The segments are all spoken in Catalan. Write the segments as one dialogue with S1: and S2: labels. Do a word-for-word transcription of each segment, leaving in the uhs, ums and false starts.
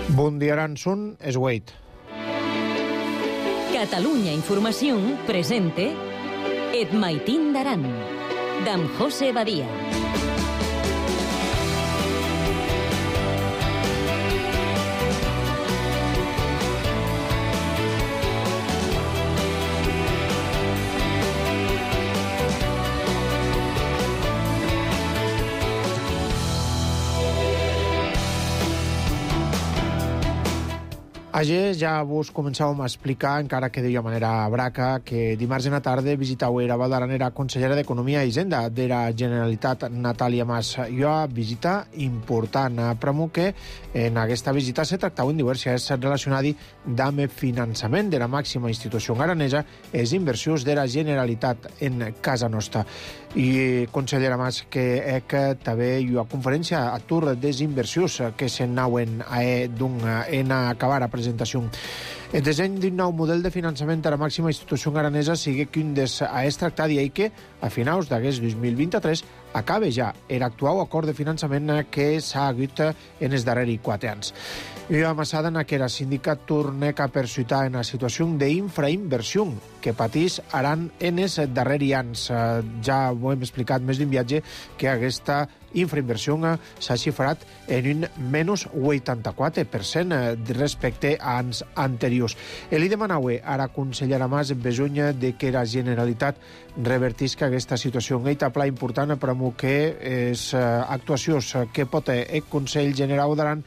S1: Bon dia, Aranson, és Wade.
S2: Catalunya Informació presente Et Maitín d'Aran, d'en José Badia.
S1: Ayer ja vos començàvem a explicar, encara que de manera braca, que dimarts en la tarda visitau era Val d'Aran era consellera d'Economia i Hisenda de la Generalitat, Natàlia Mas. I una visita important. Premo que en aquesta visita se tractaven diverses relacionades amb el finançament de la màxima institució aranesa, les inversions de la Generalitat en casa nostra. I consellera Mas, que ec també hi ha conferència a tur des inversions que se nauen a en acabar a presentació. El disseny d'un nou model de finançament a la màxima institució aranesa sigui que un des a es tractat i que a finals d'aquest dos mil vint-i-tres acabe ja l'actual acord de finançament que s'ha hagut en els darrers quatre anys. I amassada en que la sindicat tornec a persuitar en la situació d'infrainversió que patís Aran en els darrers anys. Ja ho hem explicat més d'un viatge que aquesta infrainversió s'ha xifrat en un menys vuitanta-quatre per cent respecte a anys anteriors. Eli demanaue a la consellera Mas besonya de que la Generalitat revertisca aquesta situació. Un pla important per a que les actuacions que pot el Consell General d'Aran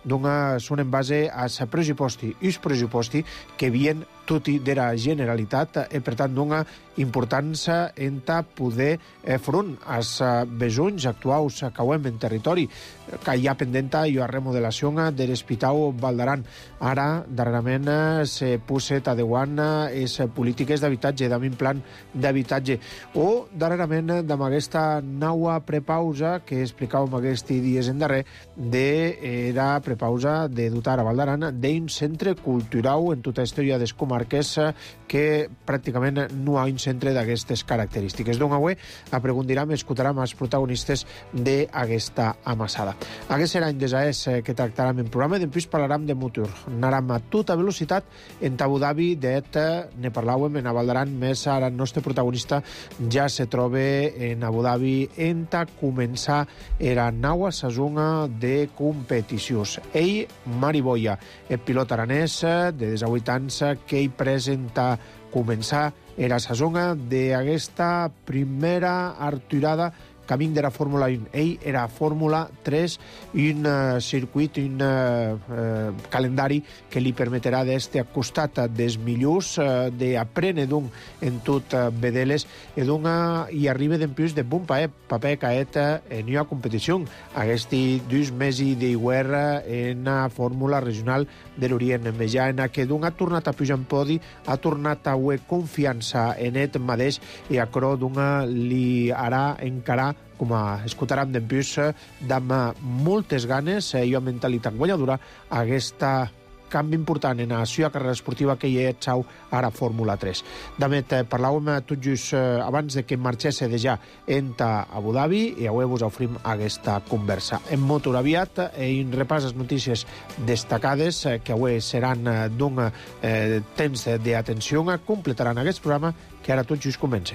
S1: són en base als pressuposti i els pressuposti que havien tutti de la Generalitat e per tant d'una importància en poder front als besonys actuals que hem en territori, que hi ha pendenta i una remodelació de l'Hospital Val d'Aran. Ara, darrerament, se poset adequant les polítiques d'habitatge, amb un plan d'habitatge. O, darrerament, amb aquesta nova prepausa que explicàvem aquests dies en darrer, de la prepausa de dotar a Val d'Aran d'un centre cultural en tota aquesta història des comarques que pràcticament no hi ha un centre d'aquestes característiques. Doncs avui apreguntarem i escoltarem els protagonistes d'aquesta amassada. Aquest serà un desaès que tractarem en programa i després parlarem de Motor. Anarem a tota velocitat en Abu Dhabi, d'et ne parlàvem en Val d'Aran, més ara el nostre protagonista ja se troba en Abu Dhabi en ta començar la nova saison de competicions. Ell, Mari Boia, el pilot aranès de divuit anys que hi presenta començar la saison d'aquesta primera arturada camí de la Fórmula un. Ell era Fórmula tres, un uh, circuit, un uh, uh, calendari que li permetrà d'estar al costat dels millors, uh, d'aprendre d'un en tot uh, vedeles i d'un uh, i arriba d'empius de bon paper, paper caet en una competició. Aquests dos mesos d'hivern en la Fórmula regional de l'Orient Mitjà, en què d'un ha tornat a pujar en podi, ha tornat a haver confiança en ell mateix i a cro d'un li harà encarar, com a escoltarem d'empius, amb moltes ganes i una mentalitat guanyadora aquesta canvi important en la seva carrera esportiva que hi ha xau ara Fórmula tres. Damet, parlàvem tot just abans de que marxés de ja enta Abu Dhabi i avui vos oferim aquesta conversa. En motor aviat i en repàs les notícies destacades que avui seran d'un eh, temps d'atenció, completaran aquest programa que ara tot just comença.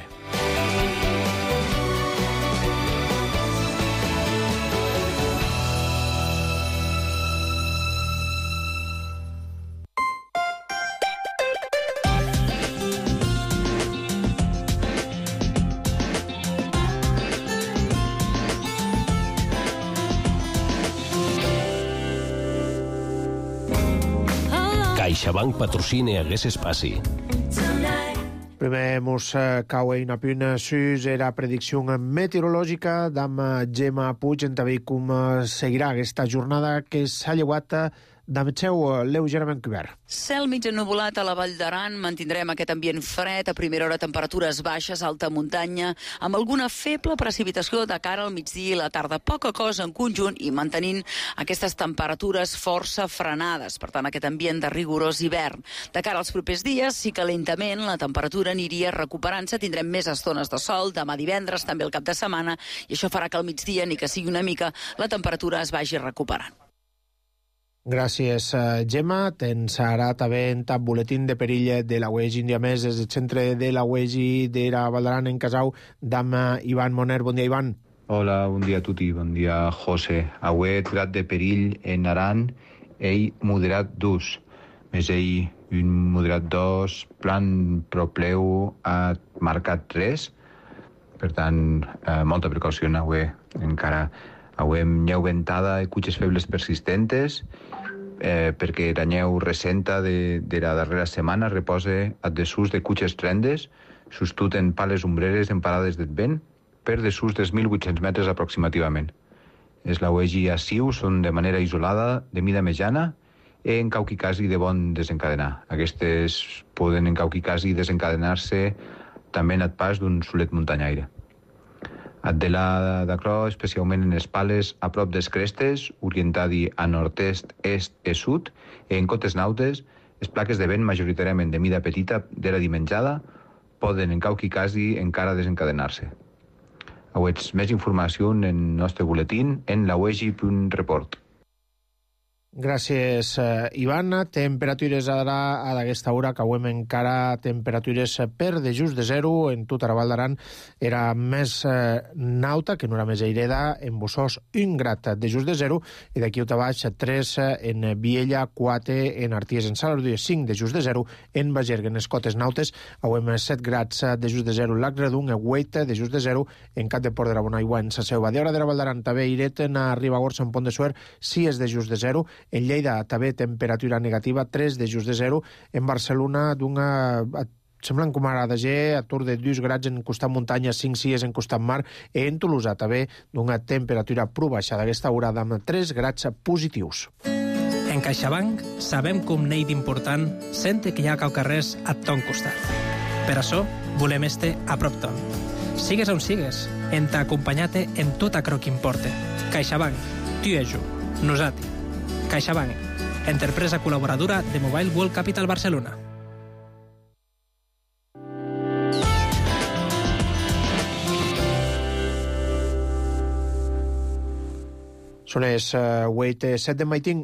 S3: CaixaBank patrocina aquest espai.
S1: Primer mos cau una puna sus la predicció meteorològica d'amb Gemma Puig en també com seguirà aquesta jornada que s'ha llevat amb el seu lleugerament cobert.
S4: Cel mig ennuvolat a la Vall d'Aran, mantindrem aquest ambient fred, a primera hora temperatures baixes, alta muntanya, amb alguna feble precipitació de cara al migdia i la tarda, poca cosa en conjunt i mantenint aquestes temperatures força frenades, per tant aquest ambient de rigorós hivern. De cara als propers dies, sí que lentament la temperatura aniria recuperant-se, tindrem més estones de sol, demà divendres, també el cap de setmana, i això farà que al migdia, ni que sigui una mica, la temperatura es vagi recuperant.
S1: Gràcies, Gemma. Tens ara també en tap boletín de perill de la U E G un dia més des del centre de la U E G d'Era Valdaran en Casau d'am Ivan Moner. Bon dia, Ivan.
S5: Hola, bon dia a tutti, bon dia, José. Avui grad de perill en Aran, ell moderat d'ús. Més ell un moderat dos, plan propleu ha marcat tres. Per tant, eh, molta precaució avui encara. Avui amb neu ventada i cutxes febles persistentes, eh, perquè la neu recenta de, de la darrera setmana reposa a desús de cutxes trendes, sustuten pales ombreres en parades del vent, per desús dels mil vuit-cents metres aproximativament. És la U E G a Siu són de manera isolada, de mida mitjana, i en cauqui quasi de bon desencadenar. Aquestes poden en cauqui quasi desencadenar-se també en el pas d'un solet muntanyaire. De la d'acrò, especialment en les pales a prop des crestes, orientat-hi a nord-est, est i sud, i en cotes nautes, les plaques de vent majoritàriament de mida petita d'era dimenjada poden en cauqui quasi encara desencadenar-se. Auets més informació en el nostre boletín en la u e g punt report.
S1: Gràcies, Ivan. Temperatures ara a d'aquesta hora que avui encara temperatures per de just de zero en tot Arabal d'Aran era més eh, nauta, que no era més aireda, en Bossós un grat de just de zero i d'aquí a baix tres en Viella, quatre en Arties, en Salardú, cinc de just de zero en Bagergue, en les cotes nautes, avui amb set grats de just de zero en Lac Redung, vuit de just de zero en Cap de Port de la Bonaigua, en Saseu. A d'hora d'Arabal d'Aran també airet en Ribagorça, en Pont de Suert, sis de just de zero. En Lleida també temperatura negativa, tres de just de zero. En Barcelona, d'una... semblen com ara de G, atur de dos grads en costat muntanya, cinc sis en costat mar. En Tolosa també d'una temperatura prou baixa d'aquesta hora amb tres grads positius.
S6: En CaixaBank sabem com n'hi d'important sente que hi ha caucarrers a ton costat. Per això volem este a prop ton. Sigues on sigues, en t'acompanyate en tot acro que importe. CaixaBank, tu i jo, nosati. CaixaBank, empresa col·laboradora de Mobile World Capital Barcelona.
S1: Són les vuit set de maiting.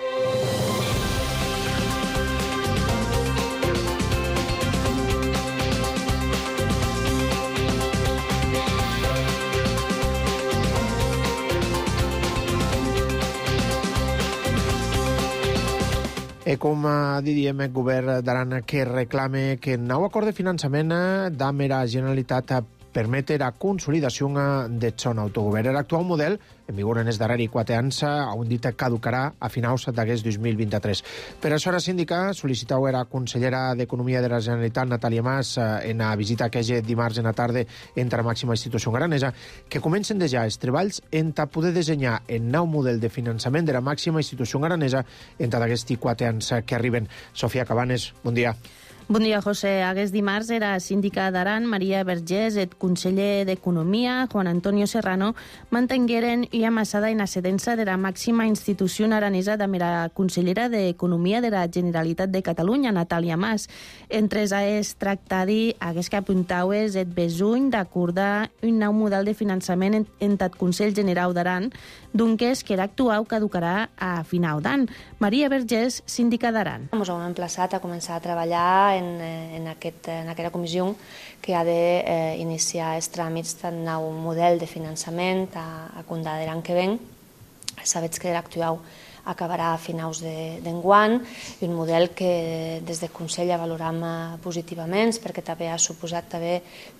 S1: E com diríem, el govern d'Aran que reclama que el nou acord de finançament d'am era Generalitat permetre la consolidació del son autogovern. L'actual model, en vigor en els darrers quatre anys, ha dit que caducarà a finals d'aquest dos mil vint-i-tres. Per això la síndica sol·licitava a la consellera d'Economia de la Generalitat, Natàlia Mas, en la visita que és dimarts en la tarda entre la màxima institució aranesa, que comencen de ja els treballs en poder dissenyar el nou model de finançament de la màxima institució aranesa entre aquests quatre anys que arriben. Sofia Cabanes, bon dia.
S7: Bon dia, José. Aquest dimarts era síndica d'Aran, Maria Vergés, el conseller d'Economia, Juan Antonio Serrano, mantengueren i amassada en ascedença de la màxima institució aranesa de la consellera d'Economia de la Generalitat de Catalunya, Natàlia Mas. Entre es tractadi hagués que apuntaues el besuny d'acordar un nou model de finançament en, en el Consell General d'Aran, donques que l'actual caducarà a final d'any. Maria Vergés, síndica d'Aran.
S8: Ens hem emplaçat a començar a treballar en, en, aquest, en aquesta comissió que ha d'iniciar eh, els tràmits del nou model de finançament a, a Condà de l'any que ven. Sabets que l'actual acabarà a finals d'enguany, un model que des del Consell valoram positivament perquè també ha suposat també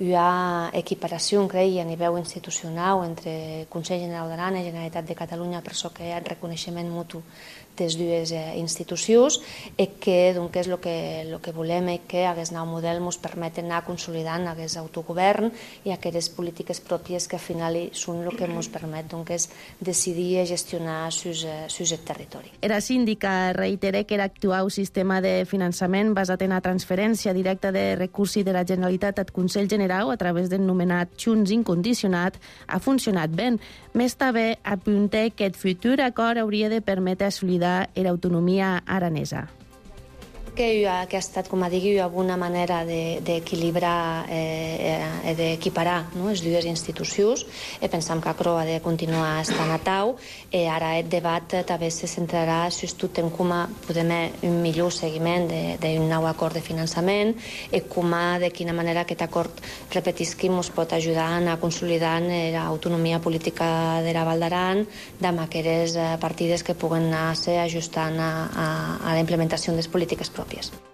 S8: una equiparació, crec, a nivell institucional entre Consell General d'Aran i Generalitat de Catalunya, per això que hi ha reconeixement mutu des dues institucions i que doncs, és el que, el que volem i que aquest nou model ens permet anar consolidant aquest autogovern i aquestes polítiques pròpies que al final són el que ens permet doncs, decidir i gestionar el territori.
S7: Era síndica reitera que l'actual sistema de finançament basat en la transferència directa de recursos de la Generalitat al Consell General a través del nomenat Junts Incondicionat ha funcionat bé. Més també apunta que el futur acord hauria de permetre assolir l'autonomia aranesa.
S8: Que, que ha estat, com a digui, una manera d'equilibrar i eh, d'equiparar no, les dues institucions. E pensam que Acro ha de continuar estant a tau. E ara el debat també se centrarà sobretot en com podem un millor seguiment d'un nou acord de finançament i com, de quina manera aquest acord, repetisquim, ens pot ajudar a consolidar l'autonomia política de la Val d'Aran amb aquelles partides que puguen anar-se ajustant a, a, a la implementació de les polítiques pròpies.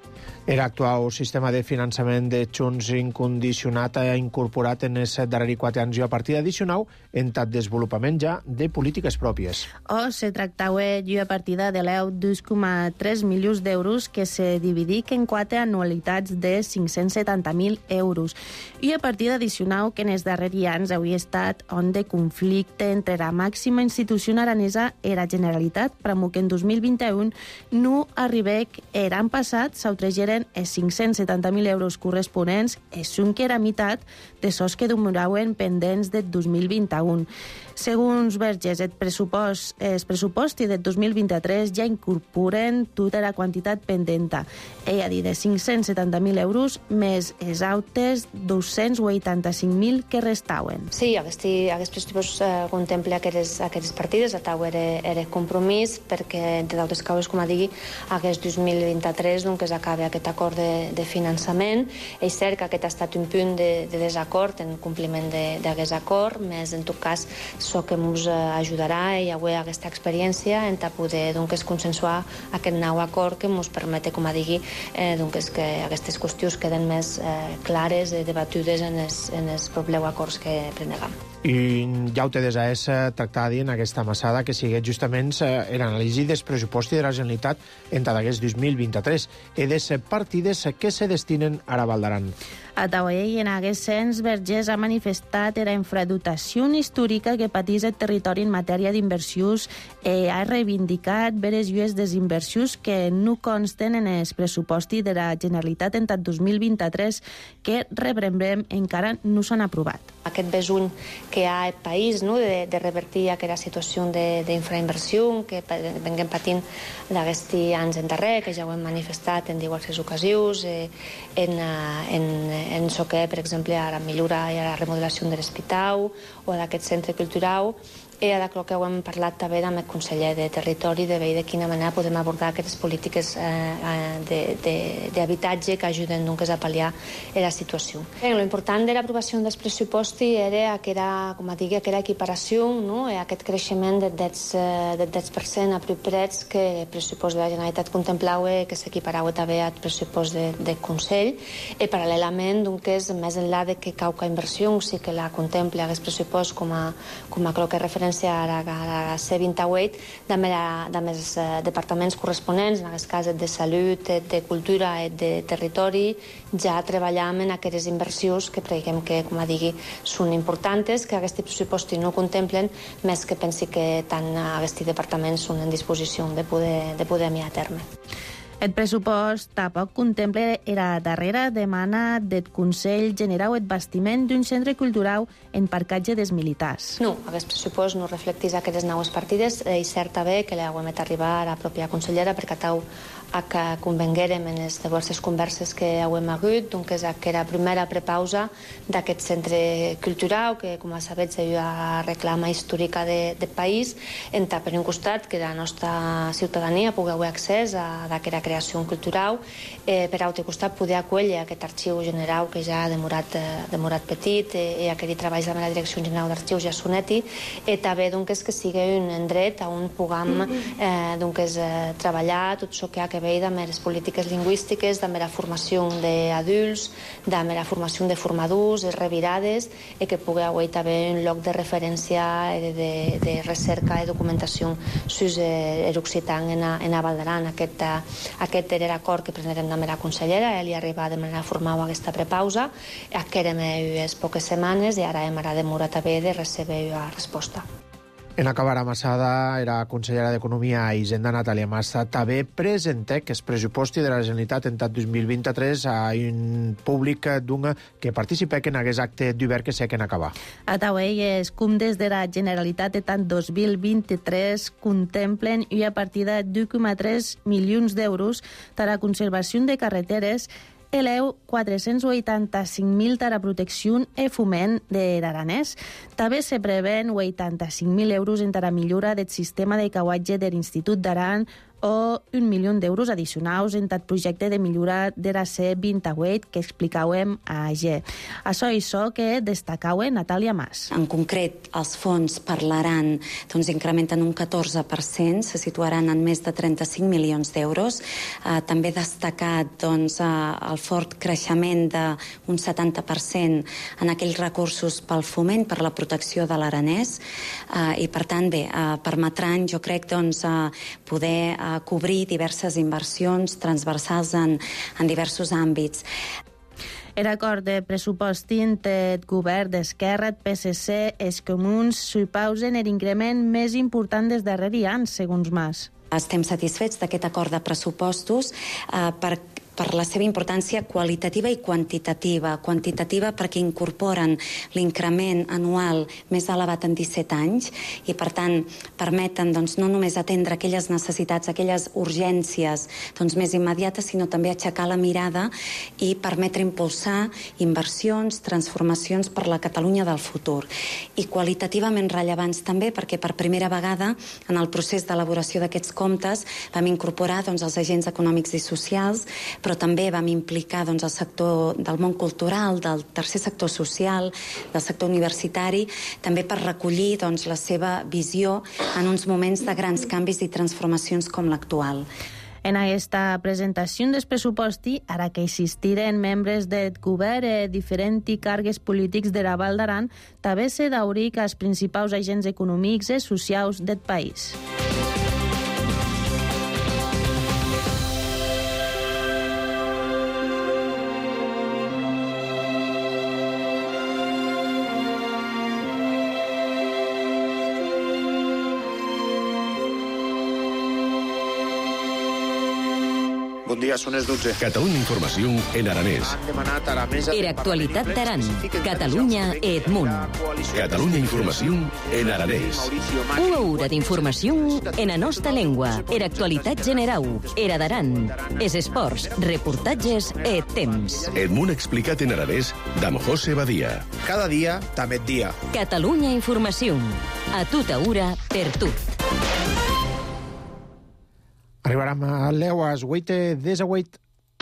S1: Era actual sistema de finançament de Junts incondicionat ha incorporat en els darrers quatre anys i a partir d'addicional en tot desenvolupament ja de polítiques pròpies.
S7: O se tractava a partir de l'eu dos coma tres milions d'euros que se dividic en quatre anualitats de cinc-cents setanta mil euros. I a partir d'addicional que en els darrers anys hauria estat on de conflicte entre la màxima institució aranesa i la Generalitat, però que en dos mil vint-i-u no arribec, l'any passat s'autregeren els cinc-cents setanta mil euros corresponents, és un que era meitat de sos que demoraven pendents del dos mil vint-i-u. Segons Vergés, el pressupost, el pressupost del dos mil vint-i-tres ja incorporen tota la quantitat pendenta. Ell ha dit de cinc-cents setanta mil euros més els autes dos-cents vuitanta-cinc mil que restaven.
S8: Sí, aquest, aquest pressupost eh, contempla aquestes, aquestes partides, a tau era, era compromís perquè, entre d'altres causes, com a digui, aquest dos mil vint-i-tres doncs, s'acaba aquest acord de, de finançament. És cert que aquest ha estat un punt de, de desacord en compliment d'aquest acord, més en tot cas això que ens ajudarà i avui aquesta experiència en poder doncs, consensuar aquest nou acord que ens permet, com a digui, eh, doncs, que aquestes qüestions queden més eh, clares i debatudes en els, en els propers acords que prenegam.
S1: I ja ho té des a tractar en aquesta massada que sigui justament eh, l'anàlisi del pressupost de la Generalitat en tot aquest dos mil vint-i-tres i de les partides que se destinen a la Val d'Aran.
S7: A Tauell, en aquest sens, Vergés ha manifestat la infradotació històrica que patís el territori en matèria d'inversions i ha reivindicat veres llues desinversions que no consten en el pressupost de la Generalitat en tot dos mil vint-i-tres que, rebrembrem, encara no s'han aprovat.
S8: Aquest besùn que hi ha al país no, de, de revertir aquella situació d'infrainversió que venguem patint d'aquests anys endarrer, que ja ho hem manifestat en diverses ocasions, eh, en, en, en això que, per exemple, a la millora i a la remodelació de l'hospital o d'aquest centre cultural. I ara crec que ho hem parlat també amb el conseller de Territori de veure de quina manera podem abordar aquestes polítiques eh, d'habitatge que ajuden doncs, a pal·liar la situació. L'important de l'aprovació dels pressupostos era aquella, com a digui, aquella equiparació, no? Aquest creixement del deu per cent a propers que el pressupost de la Generalitat contemplava que s'equiparava també al pressupost de, del Consell i paral·lelament, doncs, més enllà de que cauca inversió, sí que la contempla aquest pressupost com a, com a crec que referència a la, a la C vint-i-vuit també els eh, departaments corresponents, en aquest cas de Salut, de Cultura i de Territori, ja treballem en aquestes inversions que creiem que, com a digui, són importants, que aquests pressupostos no contemplen, més que pensi que tant aquests departaments són en disposició de poder, de poder enviar a terme.
S7: El pressupost tampoc contempla la darrera demanda del Consell General el bastiment d'un centre cultural en parcatge dels militars.
S8: No, aquest pressupost no reflecteix aquestes noves partides. És cert també que la hem d'arribar a la pròpia consellera perquè tau a que convenguérem en les diverses converses que hem hagut, doncs és aquella primera prepausa d'aquest centre cultural que, com a sabeu, és una reclama històrica del de país, en per un costat que la nostra ciutadania pugui haver accés a aquella creació cultural, eh, per altre costat poder acollir aquest arxiu general que ja ha demorat, eh, demorat petit eh, i aquell treball amb la Direcció General d'Arxius ja soneti, i també doncs, que sigui un endret on puguem eh, doncs, eh, treballar tot això que ha que veure amb les polítiques lingüístiques, amb la formació d'adults, amb la formació de formadors, les revirades, i que pugui haver també un lloc de referència de, de, de recerca i documentació sobre l'occitan en, en a Val d'Aran. Aquest, aquest era l'acord que presentem amb la consellera, ell hi arriba de manera formal a aquesta prepausa, adquirem unes poques setmanes i ara hem ara demorat també de recebre la resposta.
S1: En acabar amassada, era consellera d'Economia i Hisenda Natàlia Massa també presenta que es pressuposti de la Generalitat en dos mil vint-i-tres a un públic d'un que participa en aquest acte d'obert que sé que en acabar.
S7: A Tauell, els comptes de la Generalitat en dos mil vint-i-tres contemplen una partida d'un coma tres milions d'euros per a la conservació de carreteres, eleu quatre-cents vuitanta-cinc mil per a protecció i foment de l'Aranès. També se prevén vuitanta-cinc mil euros en la millora del sistema de cauatge de l'Institut d'Aran o un milió d'euros addicionals en el projecte de millora de la C vint-i-vuit que explicàvem a G. Això és això que destacava Natàlia Mas.
S9: En concret, els fons per l'Aran doncs, incrementen un catorze per cent, se situaran en més de trenta-cinc milions d'euros. Eh, també destacat doncs, eh, el fort creixement d'un setanta per cent en aquells recursos pel foment, per la protecció de l'Aranès, eh, i per tant, bé, eh, permetran, jo crec, doncs, eh, poder eh, a cobrir diverses inversions transversals en, en diversos àmbits.
S7: L'acord de pressupost entre el govern d'Esquerra, el P S C, els comuns, supausen l'increment més important des darrers anys, segons Mas.
S9: Estem satisfets d'aquest acord de pressupostos eh, per per la seva importància qualitativa i quantitativa. Quantitativa perquè incorporen l'increment anual més elevat en disset anys i, per tant, permeten doncs, no només atendre aquelles necessitats, aquelles urgències doncs, més immediates, sinó també aixecar la mirada i permetre impulsar inversions, transformacions per la Catalunya del futur. I qualitativament rellevants també perquè per primera vegada en el procés d'elaboració d'aquests comptes vam incorporar doncs, els agents econòmics i socials, però també vam implicar doncs, el sector del món cultural, del tercer sector social, del sector universitari, també per recollir doncs, la seva visió en uns moments de grans canvis i transformacions com l'actual.
S7: En aquesta presentació dels pressuposti, ara que assistiren membres del govern i diferents càrrecs polítics de la Val d'Aran, també se dauric als principals agents econòmics i socials del país.
S1: Bon dia, són les dotze.
S3: Catalunya Informació en aranès.
S1: Han demanat a la mesa...
S2: Era actualitat d'Aran, Catalunya i Edmunt.
S3: Catalunya Informació en aranès.
S2: Una hora d'informació en la nostra llengua. Era actualitat general. Era d'Aran. Es esports, reportatges i temps.
S3: Edmunt explicat en aranès d'Am José Badia.
S1: Cada dia, també dia.
S2: Catalunya Informació. A tota hora, per tot.
S1: Arribarem a l'eues, vuit des a vuit.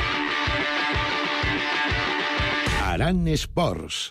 S3: Aran Esports.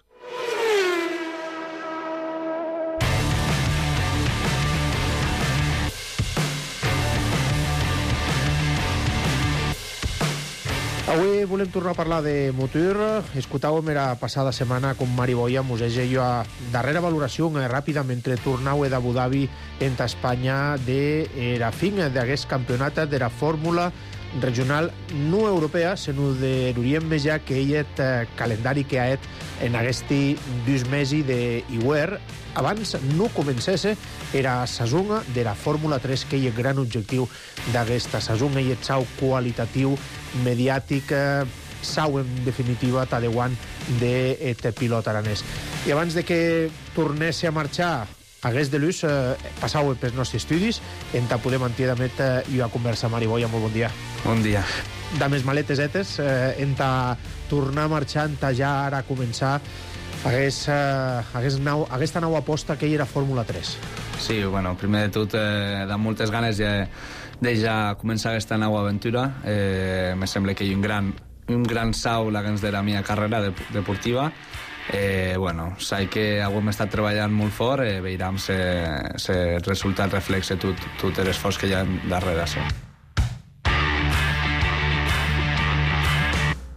S1: Avui volem tornar a parlar de motor. Escoltàvem la passada setmana com Mari Boya mos llegia darrera valoració ràpida mentre tornau d'Abu Dhabi en Espanya de la fin d'aquest campionat de la fórmula regional no europea, sinó de l'Orient Mitjà, que hi ha el calendari que ha en aquest dos mesos d'Iwer. Abans no comencés era saison de la Fórmula tres, que hi ha el gran objectiu d'aquesta saison, hi ha el sau qualitatiu, mediàtic, sau en definitiva tadeuant del pilot aranès. I abans de que tornés a marxar hagués de l'ús, eh, passau pels nostres estudis, en ta podem antiedamet eh, i a conversar Mari Boya, molt bon dia.
S10: Bon dia.
S1: De més maletes etes, eh, en ta tornar a marxar, en ta ja ara començar hagués, eh, hagués nau, aquesta nova aposta que hi era Fórmula tres.
S10: Sí, bueno, primer de tot, eh, de moltes ganes de, de ja començar aquesta nova aventura. Eh, me sembla que hi ha un gran, un gran sau la que ens de la meva carrera de, deportiva. Eh, bueno, sé que hem estat treballant molt fort, eh, veurem si el resultat reflexa tot, tot l'esforç que hi ha darrere. Sí.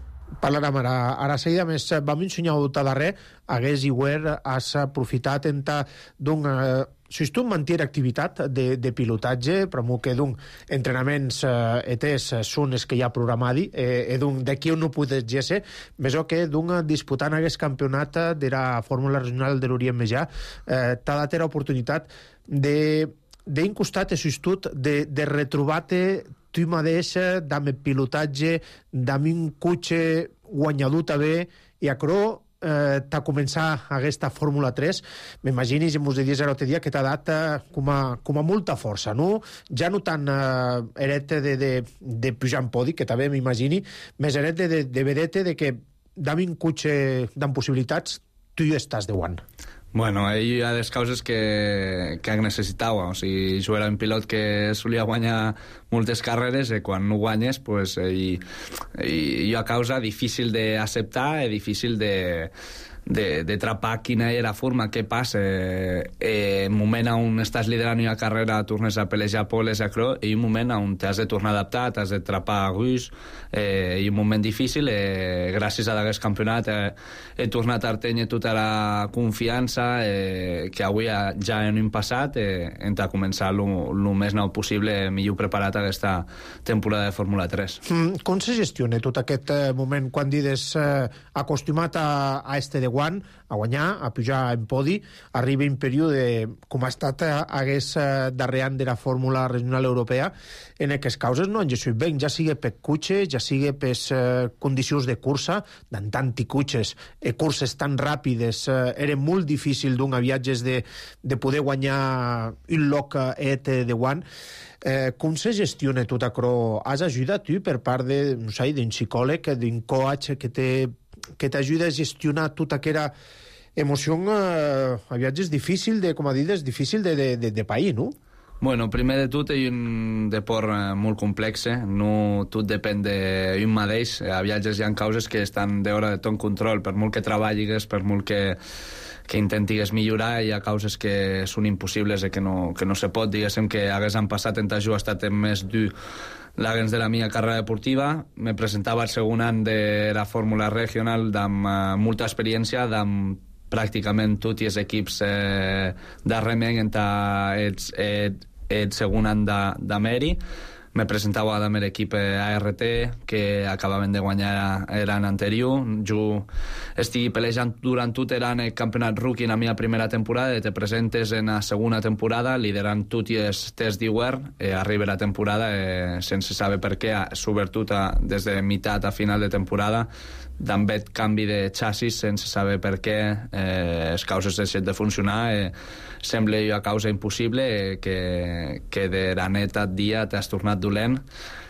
S1: Parlarem ara, ara seguida, més vam ensenyar a darrer, hagués igual has aprofitat en ta d'un... Eh, si tu mantiene activitat de, de pilotatge, però que d'un entrenaments eh, etes són els que hi ha programadi, eh, e d'un d'aquí on no podes ser, més o que d'un disputant hagués campionat de la Fórmula Regional de l'Orient Mitjà, eh, t'ha dat l'oportunitat de d'un costat és justut de, de retrobar-te tu mateix amb el pilotatge, amb un cotxe guanyador també, i a Cro Eh, t'ha començat aquesta Fórmula tres, m'imagini, si m'ho diries l'altre dia, que t'ha dat eh, com, a, com a molta força, no? Ja no tan eh, eret de, de, de pujar en podi, que també m'imagini, més eret de, de, de vedete de que d'ami un cotxe d'en possibilitats tu hi estàs de guant.
S10: Bueno, hi ha des causes que, que necessitava. O sigui, jo era un pilot que solia guanyar moltes carreres i quan no guanyes, pues, i, i, hi ha causa difícil d'acceptar i difícil de, de, de trapar quina era la forma, què passa. Eh, un moment on estàs liderant una carrera, tornes a pelejar poles a Cro, i un moment on t'has de tornar a adaptar, t'has de trapar a Gus, eh, i un moment difícil, eh, gràcies a aquest campionat eh, he tornat a tenir tota la confiança eh, que avui ja en un passat eh, hem de començar el més nou possible, millor preparat aquesta temporada de Fórmula tres.
S1: Mm, com se gestiona tot aquest eh, moment quan dides eh, acostumat a, a este de guant, a guanyar, a pujar en podi, arriba un període com ha estat eh, hagués eh, darrer any de la Fórmula Regional Europea, en aquestes causes no han gesut bé, ja sigui per cotxe, ja sigui per eh, condicions de cursa, d'en tanti cotxes, eh, curses tan ràpides, eh, era molt difícil d'un a viatges de, de poder guanyar un loc et de guant. Eh, com se gestiona tot això? Has ajudat tu per part de, no sé, d'un psicòleg, d'un coach que te que t'ajuda a gestionar tota aquella emoció eh, a viatges difícil de, com a dit, és difícil de, de, de, de pair, no?
S10: Bueno, primer de tot és un deport eh, molt complex, eh? No tot depèn d'un mateix. A viatges hi ha causes que estan d'hora de ton control, per molt que treballis, per molt que que intentigues millorar, hi ha causes que són impossibles i que no, que no se pot. Diguéssim que hagués en passat en Tajú ha estat més dur l'haguens de la meva carrera deportiva. Me presentava el segon any de la Fórmula Regional amb uh, molta experiència, amb pràcticament tots els equips eh, darrerament en el, el, el segon any de, de Meri. Me presentava amb l'equip A R T, que acabaven de guanyar l'any anterior. Jo estic pelejant durant tot l'any el campionat rookie en la meva primera temporada, i te presentes en la segona temporada, liderant tots els tests d'hivern, i arriba la temporada eh, sense saber per què, sobretot a, des de meitat a final de temporada, amb aquest canvi de xassis sense saber per què, eh, les causes deixen de funcionar, eh, sembla una causa impossible, eh, que, que de la neta dia t'has tornat dolent,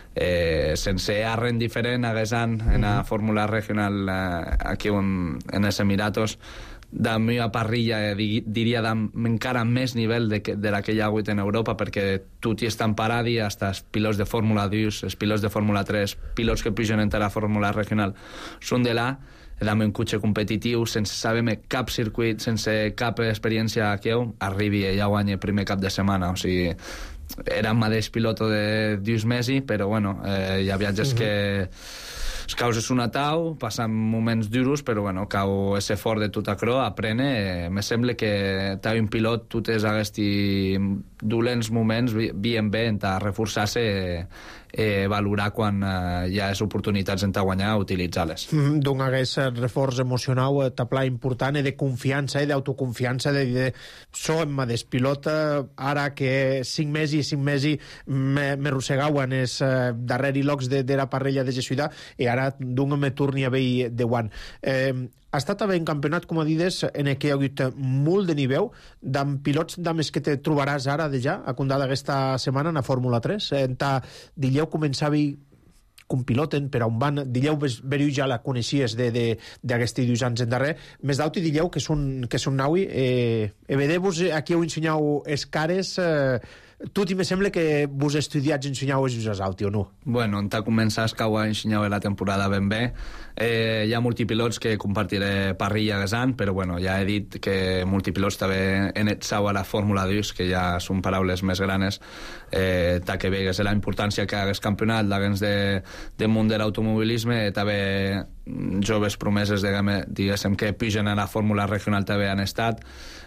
S10: eh, sense arren diferent hagués en la Fórmula Regional eh, aquí on, en els Emiratos, de la meva parrilla, eh, diria encara més nivell de, de la que hi ha hagut en Europa, perquè tot hi estan parats, fins els pilots de Fórmula dos, els pilots de Fórmula tres, pilots que pugen entre la Fórmula Regional, són de là, amb un cotxe competitiu, sense saber cap circuit, sense cap experiència que heu, arribi i ja guanyi el primer cap de setmana. O sigui, era el mateix pilot de dos mesos, però bueno, eh, hi ha viatges mm-hmm. que es causes un atau, passen moments duros, però bueno, cau ese fort de tot això, aprene. Eh, me sembla que tal un pilot totes aquests dolents moments bien bé en reforçar-se i eh, valorar quan eh, hi ha les oportunitats en guanyar, utilitzar-les.
S1: Mm, d'un aquest reforç emocional eh, taplar important i de confiança i d'autoconfiança de dir, som mateix pilot, ara que cinc mesos i cinc mesos m'arrossegaven els eh, darreri locs de, de la parrilla de Jesuïda, i ara d'un me torni a veure de guant. Eh, ha estat a un campionat, com a dides, en què hi ha hagut molt de nivell d'amb pilots d'amb els que te trobaràs ara de ja, a condada aquesta setmana en la Fórmula tres. En ta, dilleu començava com piloten, per on van, dilleu veriu ja la coneixies d'aquests dos anys en darrer, més d'auti dilleu que són, que són naui, eh, e vedeu-vos aquí heu ensenyau els cares, eh, tot i me sembla que vos estudiats ensenyau els us auti, o no?
S10: Bueno, on t'ha començat que ho ha ensenyat la temporada ben bé. Eh, hi ha multipilots que compartiré parrilla gasant, però bueno, ja he dit que multipilots també en etsau a la Fórmula dos, que ja són paraules més granes, eh, ta que vegues la importància que hagués campionat, l'haguens de, de món de l'automobilisme, també joves promeses, diguéssim, que pugen a la fórmula regional també han estat.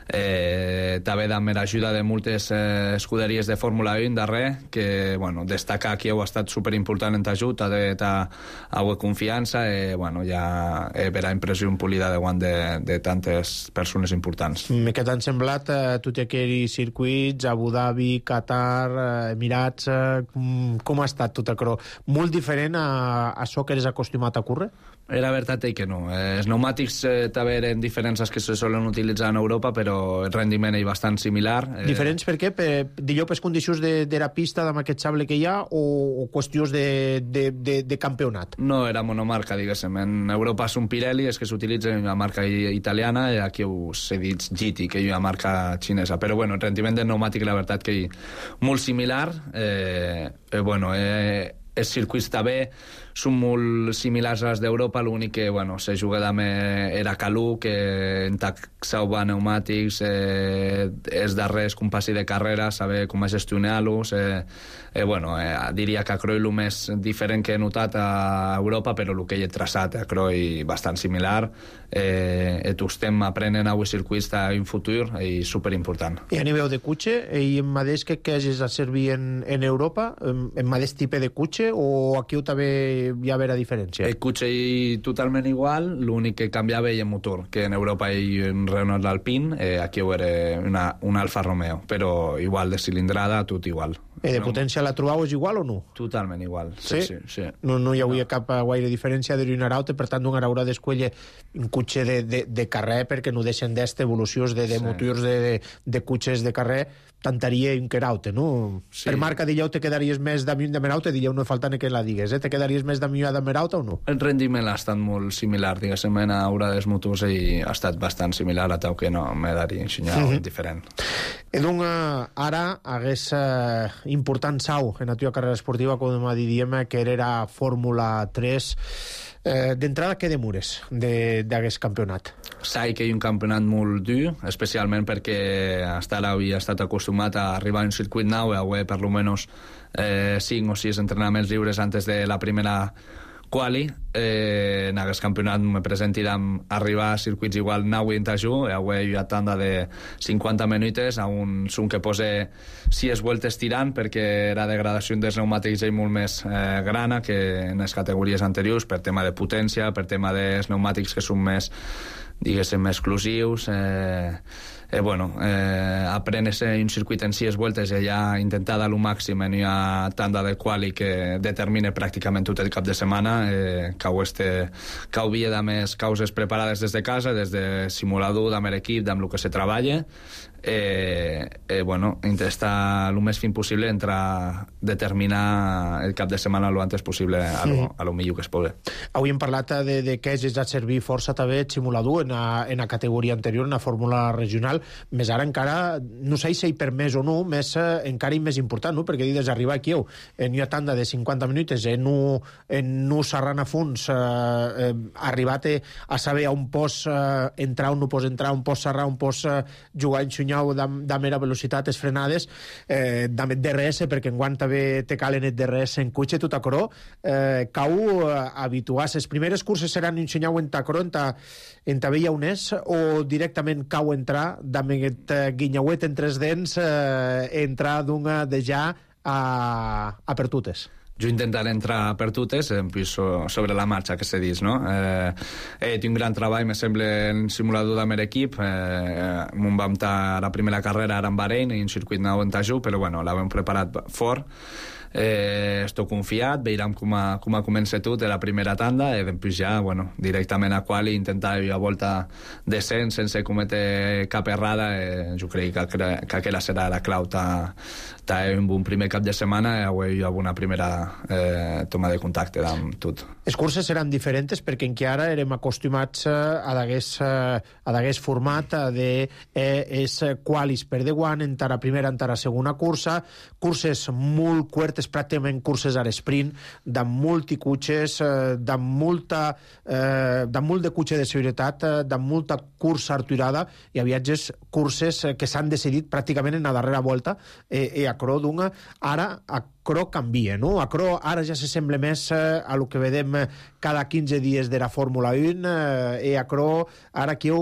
S10: Eh, també amb l'ajuda de moltes eh, escuderies de Fórmula un darrer, que bueno, destacar aquí ha estat superimportant en t'ajut, ha de tenir confiança, eh, bueno, ja he vera impressió polida de guant de, de tantes persones importants.
S1: Mm, què t'han semblat eh, tots aquells circuits, Abu Dhabi, Qatar, eh, Emirats, eh, com ha estat tot això? Molt diferent a, a això que eres acostumat a córrer?
S10: Era veritat que no. Eh, els pneumàtics eh, també eren diferents als que se solen utilitzar en Europa, però el rendiment és bastant similar. Eh...
S1: Diferents per què? Per, digueu, per condicions de, de la pista, amb aquest sable que hi ha, o, o qüestions de, de, de, de campionat?
S10: No, era monomarca, diguéssim. En Europa és un Pirelli, és que s'utilitza una marca italiana, i aquí s'ha dit G T, que és una marca xinesa. Però, bueno, el rendiment del pneumàtic, la veritat, que és molt similar. Eh, eh, bueno, eh, els circuits també són molt similars als d'Europa, l'únic que, bueno, se juga també era Calú, que en taxava pneumàtics, eh, els darrers compassi de carrera, saber com gestionar-los, eh, eh, bueno, eh, diria que a Croi el més diferent que he notat a Europa, però el que he traçat a Croi bastant similar, eh, et estem aprenent avui circuits d'un futur i superimportant.
S1: I a nivell de cotxe, i en mateix que que hagis a servir en, en Europa, en, en mateix tipus de cotxe, o aquí també hi ha vera diferència?
S10: El cotxe és totalment igual, l'únic que canviava és el motor, que en Europa hi ha un Renault Alpine, eh, aquí era una, una Alfa Romeo, però igual de cilindrada, tot igual.
S1: Eh, de potència la trobau és igual o no?
S10: Totalment igual, sí, sí, sí. sí.
S1: No, no hi hauria no. cap guaire diferència d'un araute, per tant, d'un araure d'escuella un cotxe de, de, de carrer, perquè no deixen d'este evolucions de, de sí. motors de, de, de cotxes de carrer, tantaria un queraute, no? Sí. Per marca, dilleu, te quedaries més d'amiu de Meraute, dilleu, no falta ni que la digues, eh? Te quedaries més d'amiu de Meraute o no?
S10: El rendiment ha estat molt similar, diguéssim, en aura dels motors, i ha estat bastant similar, a tau que no, m'he d'aria ensenyar mm -hmm. diferent.
S1: E donc, ara hagués eh, important sau en la teva carrera esportiva, com diríem, que era Fórmula tres. Eh, D'entrada, què demures d'aquest campionat?
S10: Sai que hi ha un campionat molt dur, especialment perquè hasta ara havia estat acostumat a arribar a un circuit nou, a haver per almenys eh, cinc o sis entrenaments lliures antes de la primera quali. Eh, en aquest campionat me presentirem arribar a circuits igual nou i entajú, i avui hi ha tanda de cinquanta minuts a un zoom que posa sis vueltes tirant, perquè la degradació dels pneumàtics és molt més eh, grana que en les categories anteriors, per tema de potència, per tema dels pneumàtics que són més, diguéssim, exclusius. Eh, eh, bueno, eh, aprenes un circuit en sis vueltes i ja intentar dar lo màxim en una tanda de quali que determine pràcticament tot el cap de setmana, eh, cau, este, cau via de més causes preparades des de casa, des de simulador, amb l'equip, amb el que se treballa. Eh, eh, bueno, intentar el més fin possible entre determinar el cap de setmana lo antes possible a lo, a lo millor que es pugui.
S1: Avui hem parlat de, de què és servir força també el simulador en la, en la categoria anterior, en la fórmula regional, més ara encara, no sé si hi permès o no, més eh, encara i més important, no? Perquè des d'arribar aquí en una tanda de cinquanta minuts en un, en un serrant a fons, eh, eh, arribat a saber a un post eh, entrar, on no pots entrar, un post serrar, un post eh, jugar en xunyar de, de mera velocitat, les frenades, eh, de D R S, perquè enguany també te calen el D R S en cotxe, tot a coró, eh, cau eh, habituar. Les primeres curses seran ensenyau en ta coró, en ta, en ta vella unès, o directament cau entrar, amb aquest guinyauet entre els dents, eh, entrar d'una de ja a, a per totes.
S10: Jo intentaré entrar per totes, pues, sobre la marxa, que se dius, no? Eh, he tingut un gran treball, me sembla, en simulador del meu equip. Eh, m'ho vam estar la primera carrera ara en Bahrein, en un circuit nou en Tajú, però bueno, l'havem preparat fort. Eh, estic confiat, veurem com a, com a comença tot la primera tanda, i després ja, bueno, directament a quali intentar a volta decent, sense cometre cap errada. Eh, jo crec que, que aquella serà la clau. Ta, ta un bon primer cap de setmana, i avui hi ha una primera eh, toma de contacte amb tot.
S1: Les curses seran diferents perquè en què ara érem acostumats a d'aquest format de eh, és qualis per de guant, entrar a primera, entrar a segona cursa, curses molt curtes, pràcticament curses a l'esprint, de multicutxes, de molta eh, de molt de cutxe de seguretat, de molta cursa arturada. Hi ha viatges, curses que s'han decidit pràcticament en la darrera volta, eh, i Acro d'una, ara Acro canvia, no? Acro ara ja s'assembla més eh, a lo que vedem cada quinze dies de la Fórmula un, eh, i Acro ara que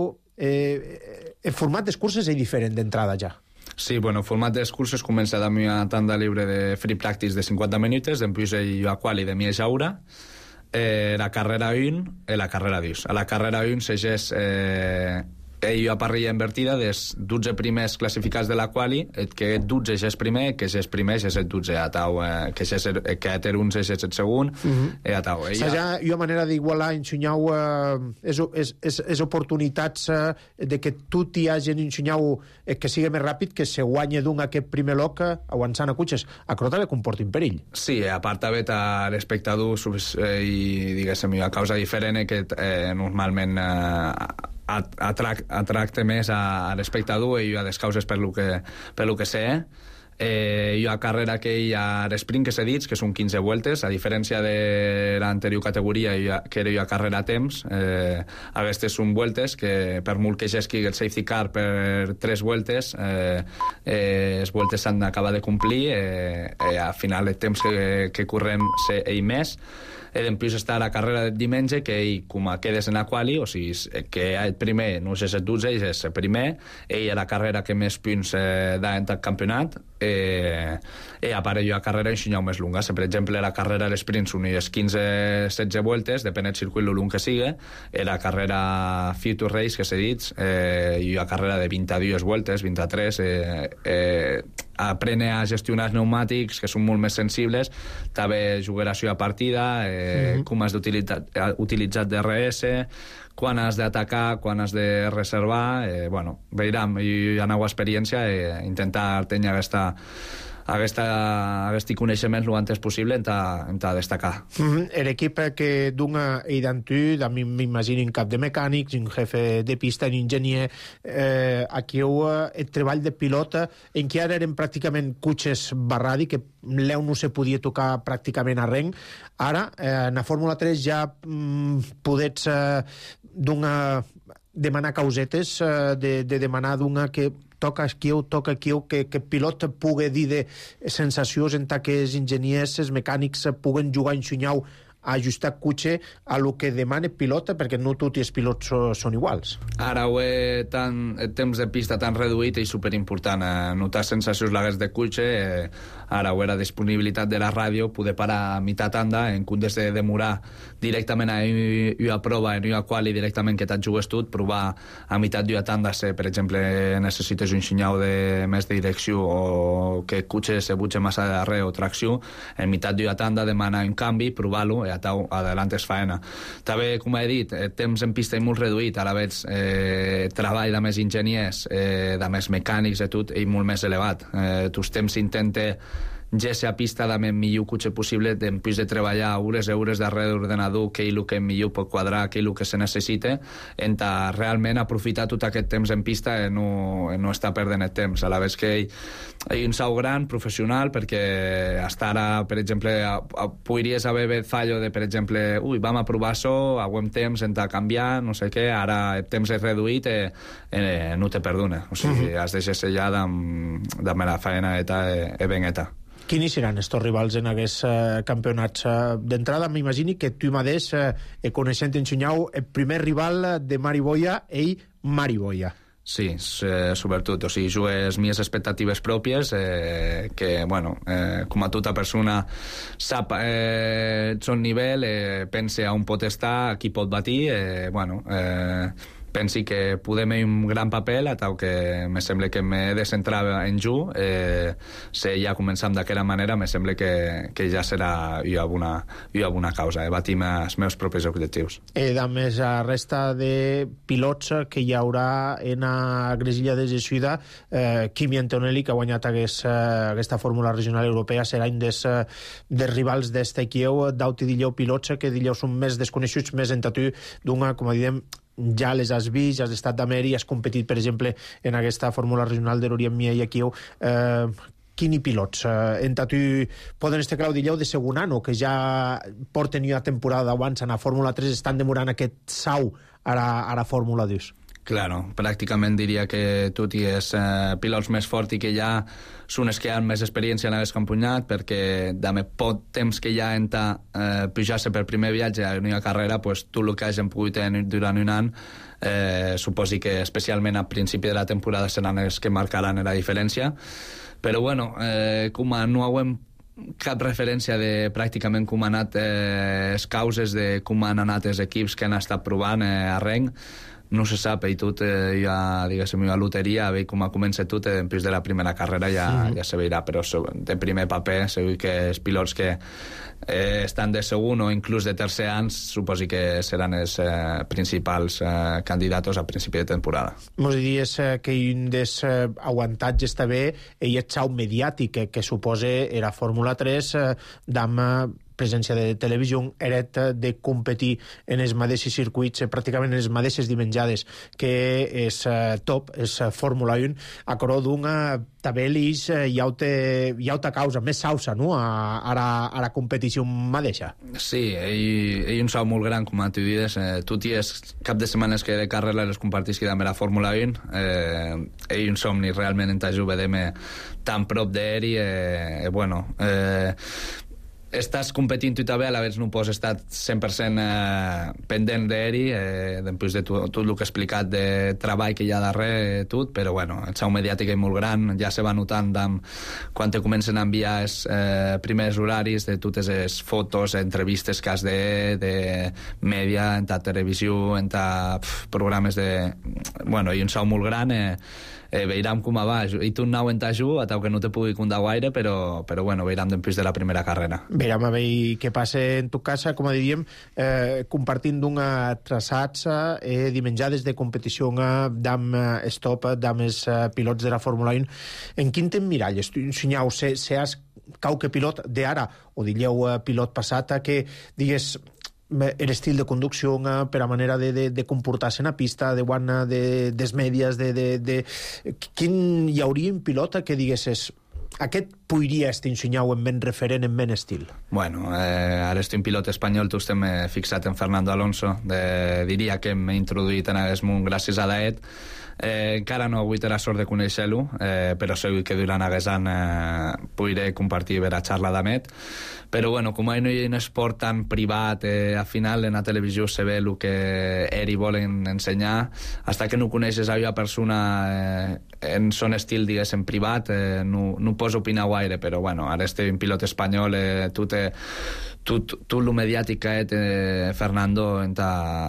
S1: eh, el format dels curses és diferent d'entrada ja.
S10: Sí, bueno, el format dels cursos comença amb una tanda lliure de free practice de cinquanta minuts, després jo a quali de mitja hora, eh, la carrera un i la carrera dos. A la carrera un segueix eh, ell a parrilla invertida dels dotze primers classificats de la quali, que aquest dotze és el primer, que és el primer és el dotze a tau, eh, que és el, que ter un és el segon, uh -huh. i a tau.
S1: Ella... Ja hi ha manera d'igualar, ensenyau eh, és, és, és, és oportunitats eh, de que tu t'hi hagin ensenyau eh, que sigui més ràpid, que se guanya d'un aquest primer loc eh, avançant a cotxes. A Crota le comporta un perill.
S10: Sí, a part també l'espectador eh, i diguéssim, a causa diferent que eh, normalment eh, Atrac, atracte més a, a l'espectador i a les causes per lo que, per lo que sé. Eh, hi ha carrera que hi ha l'esprint que s'ha dit, que són quinze vueltes, a diferència de l'anterior categoria ha, que era hi ha carrera a temps, eh, aquestes són vueltes que per molt que ja esquigui el safety car per tres vueltes, eh, eh, les vueltes s'han d'acabar de complir, eh, eh, al final el temps que, que correm sé ell més. I després està la carrera del diumenge, que ell, com a quedes en la quali, o sigui, que el primer no és el dotze, és el primer, ell a la carrera que més punts eh, da en el campionat, eh, i a part jo a carrera ensenyau més lunga. Per exemple, la carrera a l'esprint són unes quinze setze vueltes, depèn del circuit lo long que sigui, i la carrera Future Race, que s'ha dit, eh, jo a carrera de vint-i-dues vueltes, vint-i-tres, eh, eh, aprene a gestionar els pneumàtics, que són molt més sensibles, també jugació a partida, eh, mm-hmm. com has d'utilitzar D R S, quan has d'atacar, quan has de reservar, eh, bueno, veurem, hi ha nova experiència i intentar tenir aquesta aquesta, aquest coneixement el antes possible hem de destacar.
S1: Mm-hmm. L'equip que dona identitat, a mi m'imagino un cap de mecànics, un jefe de pista, un enginyer, eh, aquí el treball de pilota, en què ara eren pràcticament cotxes barradi, que l'eu no se podia tocar pràcticament a ren. Ara, eh, en la Fórmula tres ja mm, podets eh, donar, demanar causetes, eh, de, de demanar d'una que toca aquí o toca aquí, que, que el pilot pugui dir de sensacions en tant que els enginyers, els mecànics puguen jugar en xunyau a ajustar cotxe a lo que demana el pilot, perquè no tots els pilots so, són iguals.
S10: Ara ho he tan, el temps de pista tan reduït i superimportant, eh, notar sensacions lagues de cotxe, eh, ara ho era disponibilitat de la ràdio, poder parar a mitad tanda, en comptes de demorar directament a una prova, en una quali directament que t'has jugat tot, provar a mitad d'una tanda, si per exemple necessites un senyal de més de direcció o que el cotxe se butge massa de darrere o tracció, en mitad d'una tanda demanar un canvi, provar-lo i a tau adelante és faena. També, com he dit, el temps en pista és molt reduït, ara veig eh, treball de més enginyers, eh, de més mecànics i tot, i molt més elevat. Eh, tots temps s'intenta ja ser a pista de millor cotxe possible, després de treballar hores i hores darrere d'ordenador, que és el que millor pot quadrar, que és el que se necessita, hem de realment aprofitar tot aquest temps en pista i no, no estar perdent el temps. A la vegada que hi ha un salt gran, professional, perquè hasta ara, per exemple, podries haver fallo de, per exemple, ui, vam aprovar això, aguem temps, hem de canviar, no sé què, ara el temps és reduït i eh, no te perdona. O sigui, has de ser ja de la feina eta i ben eta.
S1: Quins seran estos rivals en aquests eh, campionats? Eh, D'entrada, m'imagini que tu mateix, eh, coneixent en Xunyau, el primer rival de Mari Boya, ell, Mari Boya.
S10: Sí, eh, sobretot, o sigui, jugué les meves expectatives pròpies, eh, que, bueno, eh, com a tota persona sap eh, el seu nivell, eh, pense a on pot estar, a qui pot batir, eh, bueno, eh, pensi que podem fer un gran paper, a tal que me sembla que m'he de centrar en ju, eh, si ja començam d'aquella manera, me sembla que, que ja serà jo una, jo una causa, eh, batim els meus propis objectius.
S1: Eh, a més, la resta de pilots que hi haurà en la Gresilla de Gessuda, eh, Kimi Antonelli, que ha guanyat aquest, eh, aquesta fórmula regional europea, serà un dels, eh, dels rivals d'este Kieu, d'auti dilleu pilots que dilleu són més desconeixuts, més en tatu d'una, com a diem, ja les has vist, has estat d'Ameri, has competit, per exemple, en aquesta fórmula regional de l'Orient Mia i aquí, eh, quini pilots eh, en tatu poden estar clau dilleu de segon ano, que ja porten una temporada abans en la Fórmula tres, estan demorant aquest sau a la, a la Fórmula dos.
S10: Claro, pràcticament diria que tot i els eh, pilots més forts i que ja són els que han més experiència en aquest campionat, perquè de poc temps que ja enta eh, pujar-se per primer viatge a una carrera, pues, tot el que hagin pogut tenir durant un any, eh, suposi que especialment a principi de la temporada seran els que marcaran la diferència. Però bueno, eh, com no hem cap referència de pràcticament com han anat eh, les causes de com han anat els equips que han estat provant eh, a Rennes, no se sap, i tot eh, ja, diguéssim, a loteria, a veure com comença tot, eh, després de la primera carrera ja, mm -hmm. ja se veurà, però de primer paper segur que els pilots que eh, estan de segon o inclús de tercer anys suposi que seran els eh, principals eh, candidats a principi de temporada.
S1: Mos diries eh, que un dels eh, avantatges també és el xau mediàtic que, que suposa era Fórmula tres eh, d'ama presència de televisió, eret de competir en els mateixos circuits, pràcticament en les mateixes dimenjades que és uh, top, és uh, Fórmula un, a coro d'una tabel·lis uh, hi ha altra causa, més sausa, no?, a, a, la, a la competició mateixa.
S10: Sí, ell, ell un sau molt gran, com tu dius, eh, tot i els cap de setmanes que de carrera les compartís que també la Fórmula un, eh, ell un somni realment en t'ajuda vedem tan prop d'ell, eh, eh, bueno, eh, estàs competint tu també, a la vegada no pots estar cent per cent eh, pendent d'ell, eh, després de tot, tot el que he explicat de treball que hi ha darrere, tot, però bueno, el xau mediàtic és molt gran, ja se va notant amb, quan te comencen a enviar els eh, primers horaris de totes les fotos, entrevistes que has de, de mèdia, en ta televisió, en ta pf, programes de... Bueno, i un xau molt gran, eh, eh, veurem com va, i tu nou en t'ajú, a tau que no te pugui contar gaire, però, però bueno, veurem després de la primera carrera.
S1: Veurem a veure què passa en tu casa, com diríem, eh, compartint d'una traçats eh, dimenjades de competició d'am eh, stop, d'am els eh, pilots de la Fórmula un. En quin temps miralles? Ensenyau, se, se has qualque pilot d'ara, o dilleu eh, pilot passat, que digues l'estil de conducció per a manera de, de, de comportar-se en la pista, de guana, de, des mèdies, de, de, de... Quin hi hauria un pilot que diguessis aquest podria estar ensenyau en ben referent, en ben estil?
S10: Bueno, eh, ara estic un pilot espanyol, tu estem eh, fixat en Fernando Alonso, de, diria que m'he introduït en aquest món gràcies a l'Aet. Eh, encara no he hagut la sort de conèixer-lo, eh, però segur que durant aquest any eh, podré compartir la xarra d'Amet. Però bueno, com no hi ha un esport tan privat, eh, al final en la televisió se ve el que ell volen ensenyar, fins que no coneixes aquella persona eh, en son estil, digues, en privat, eh, no, no pots opinar gaire, però bueno, ara estic un pilot espanyol, eh, tu te tot el mediàtic que té Fernando en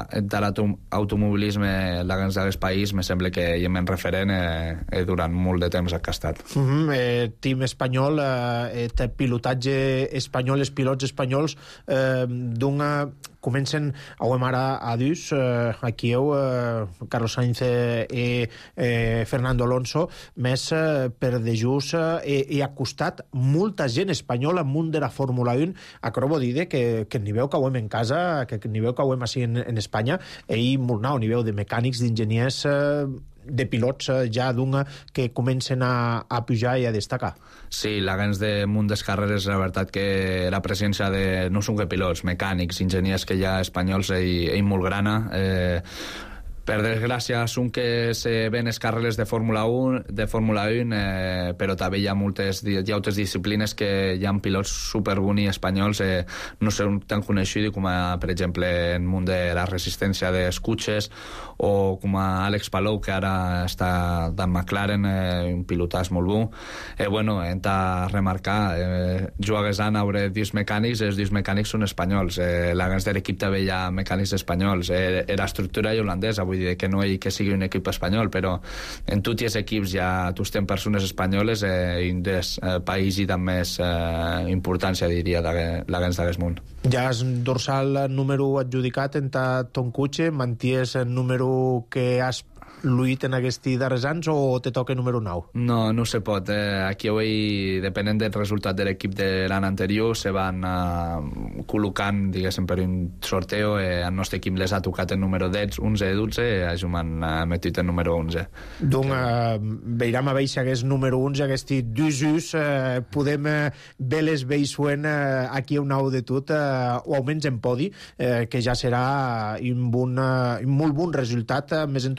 S10: l'automobilisme d'aquest país, me sembla que hi hem en referent eh, eh, durant molt de temps que ha estat.
S1: Mm -hmm, eh, team espanyol, eh, té pilotatge espanyol, els pilots espanyols eh, d'una... comencen, avui ara a dus, eh, aquí heu, eh, Carlos Sainz i eh, eh, Fernando Alonso, més eh, per de just eh, i ha costat molta gent espanyola al món de la Fórmula un, a crobo dir que, que el nivell que hem en casa, que el nivell que hem així en, en Espanya, ell molt nou, nivell de mecànics, d'enginyers, eh, de pilots eh, ja d'una que comencen a, a pujar i a destacar.
S10: Sí, la ganes de munt des carreres, la veritat que la presència de, no són que pilots, mecànics, enginyers que hi ha espanyols i, i molt grana, eh, per desgràcia són que se ven les carreres de Fórmula un, de Fórmula un eh, però també hi ha moltes hi ha altres disciplines que hi ha pilots superbons espanyols, eh, no són tan coneixuts com a, per exemple, en el món de la resistència dels cotxes, o com a Àlex Palou, que ara està de McLaren, eh, un pilotàs molt bo. Eh, bueno, hem de remarcar, eh, jo hagués anat a veure dius mecànics, els dius mecànics són espanyols, eh, la ganes de l'equip també hi ha mecànics espanyols, eh, l'estructura és holandesa, vull dir que no hi que sigui un equip espanyol, però en tots els equips ja tu estem persones espanyoles eh, i des eh, país i amb més eh, importància, diria, de la ganes d'aquest món.
S1: Ja has dorsal número adjudicat en ton cotxe, manties el número que has lluit en aquests darrers anys o te toca número nou?
S10: No, no se pot. Eh, aquí avui, depenent del resultat de l'equip de l'any anterior, se van eh, col·locant, diguéssim, per un sorteo. Eh, el nostre equip les ha tocat el número deu, onze i dotze, i això m'han eh, metit el número onze.
S1: Donc, eh, veurem a veure si aquest número onze, aquest dos eh, podem eh, ver les veïsuen eh, aquí un nou de tot, eh, o almenys en podi, eh, que ja serà un, bon, eh, un molt bon resultat, eh, més en tot cas.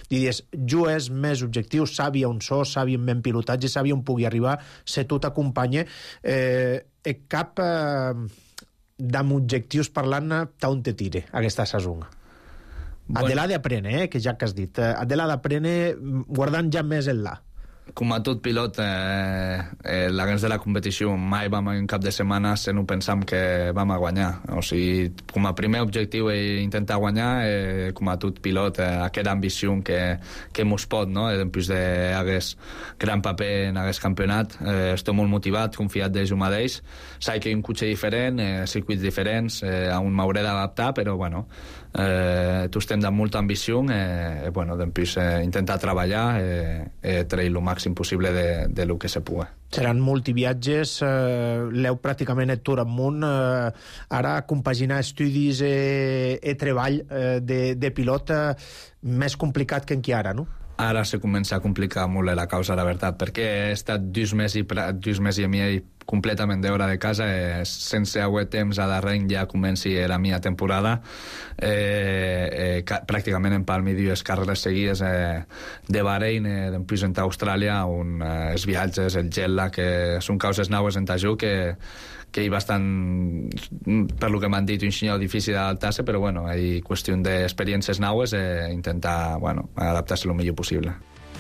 S1: diries, jo és més objectiu, sabi on so, sabi en ben pilotatge, sabi on pugui arribar, se tu t'acompanya. Eh, cap eh, d'amb objectius parlant on te tire aquesta saison. Bueno. Adela d'aprene, eh, que ja que has dit. Adela d'aprene guardant ja més el la.
S10: Com a tot pilot, eh, eh, l'agents de la competició mai vam en cap de setmana se no pensam que vam a guanyar. O sigui, com a primer objectiu és intentar guanyar, eh, com a tot pilot, eh, aquesta ambició que, que mos pot, no? En plus d'hagués gran paper en aquest campionat. Eh, estic molt motivat, confiat de jo mateix. Sé que hi ha un cotxe diferent, eh, circuits diferents, eh, on m'hauré d'adaptar, però bueno, eh, tu estem de molta ambició, eh, bueno, després eh, intentar treballar, eh, eh, treure el màxim possible de, de lo que se pugui.
S1: Seran multiviatges, eh, l'heu pràcticament et tur amunt, eh, ara compaginar estudis i eh, treball eh, de, de pilot eh, més complicat que en qui ara, no?
S10: Ara se comença a complicar molt la causa, la veritat, perquè he estat dos mesos i, dos mesos i mig completament d'hora de casa, eh, sense haver temps a darrere ja comenci la meva temporada. Eh, eh, pràcticament en palmi dues carreres seguides eh, de Bahrein, eh, després en Austràlia, on eh, els viatges, el jet lag, que són causes noves en Tajú, que que hi bastant, per lo que m'han dit, un senyor difícil d'adaptar-se, però bueno, hi qüestió d'experiències noves, eh, intentar, bueno, adaptar-se el millor possible.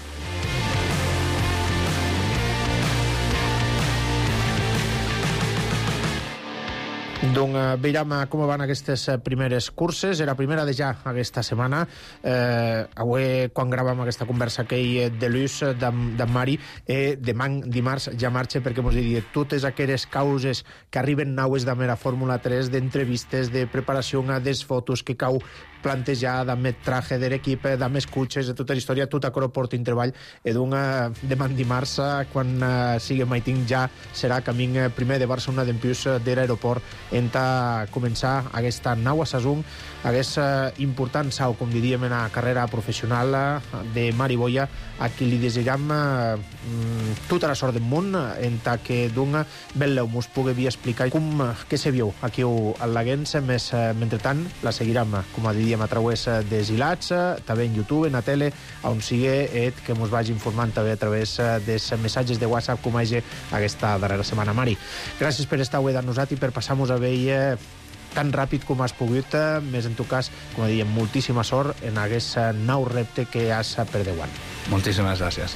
S1: Doncs veiem com van aquestes primeres curses. Era primera de ja aquesta setmana. Eh, avui, quan gravem aquesta conversa aquell de l'ús d'en Mari, eh, demà dimarts ja marxa, perquè mos diria totes aquelles causes que arriben naues de mera Fórmula tres, d'entrevistes, de preparació a des fotos que cau plantejada, amb metraje de l'equip, amb els cotxes, de tota la història, tot això porta en treball. I doncs demà dimarts, quan uh, sigui maiting, ja serà camí primer de Barcelona, d'empius de l'aeroport, en a començar aquesta nova saison, aquesta important sau, com diríem, en la carrera professional de Mari Boya, a qui li desitjam eh, tota la sort del món, en ta que d'un Belleu mos pugui explicar com que se viu aquí al Laguens. Més, eh, mentrestant, la seguirem, com a diríem, a través de Zilats, també en YouTube, en la tele, on sigui et que mos vagi informant també a través dels missatges de WhatsApp, com hagi aquesta darrera setmana. Mari, gràcies per estar avui amb nosaltres i per passar-nos a veure tan ràpid com has pogut, més en tu cas, com dèiem, moltíssima sort en aquest nou repte que has per davant.
S10: Moltíssimes gràcies.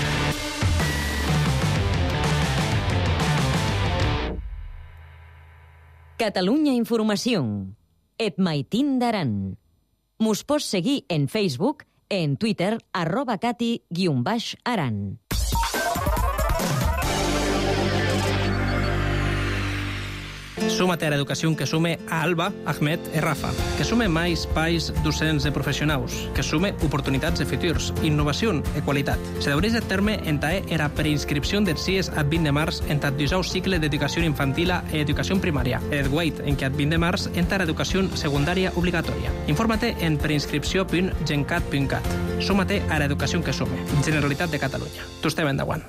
S2: Catalunya Informació. Et maitin d'Aran. Mos pots seguir en Facebook, en Twitter, arroba cati guion baix aran.
S6: Súmate a l'educació que sume a Alba, Ahmed i Rafa, que sume mais pais docents de professionals, que sume oportunitats de futurs, innovació i qualitat. Se deureix de terme entae era preinscripció dels C I E S a vint de març en tat dijous cicle d'educació infantil i educació primària. El guait en què a vint de març entra educació secundària obligatòria. Infórmate en preinscripció punt gencat punt cat. Súmate a l'educació que sume. Generalitat de Catalunya. Tu estem endavant.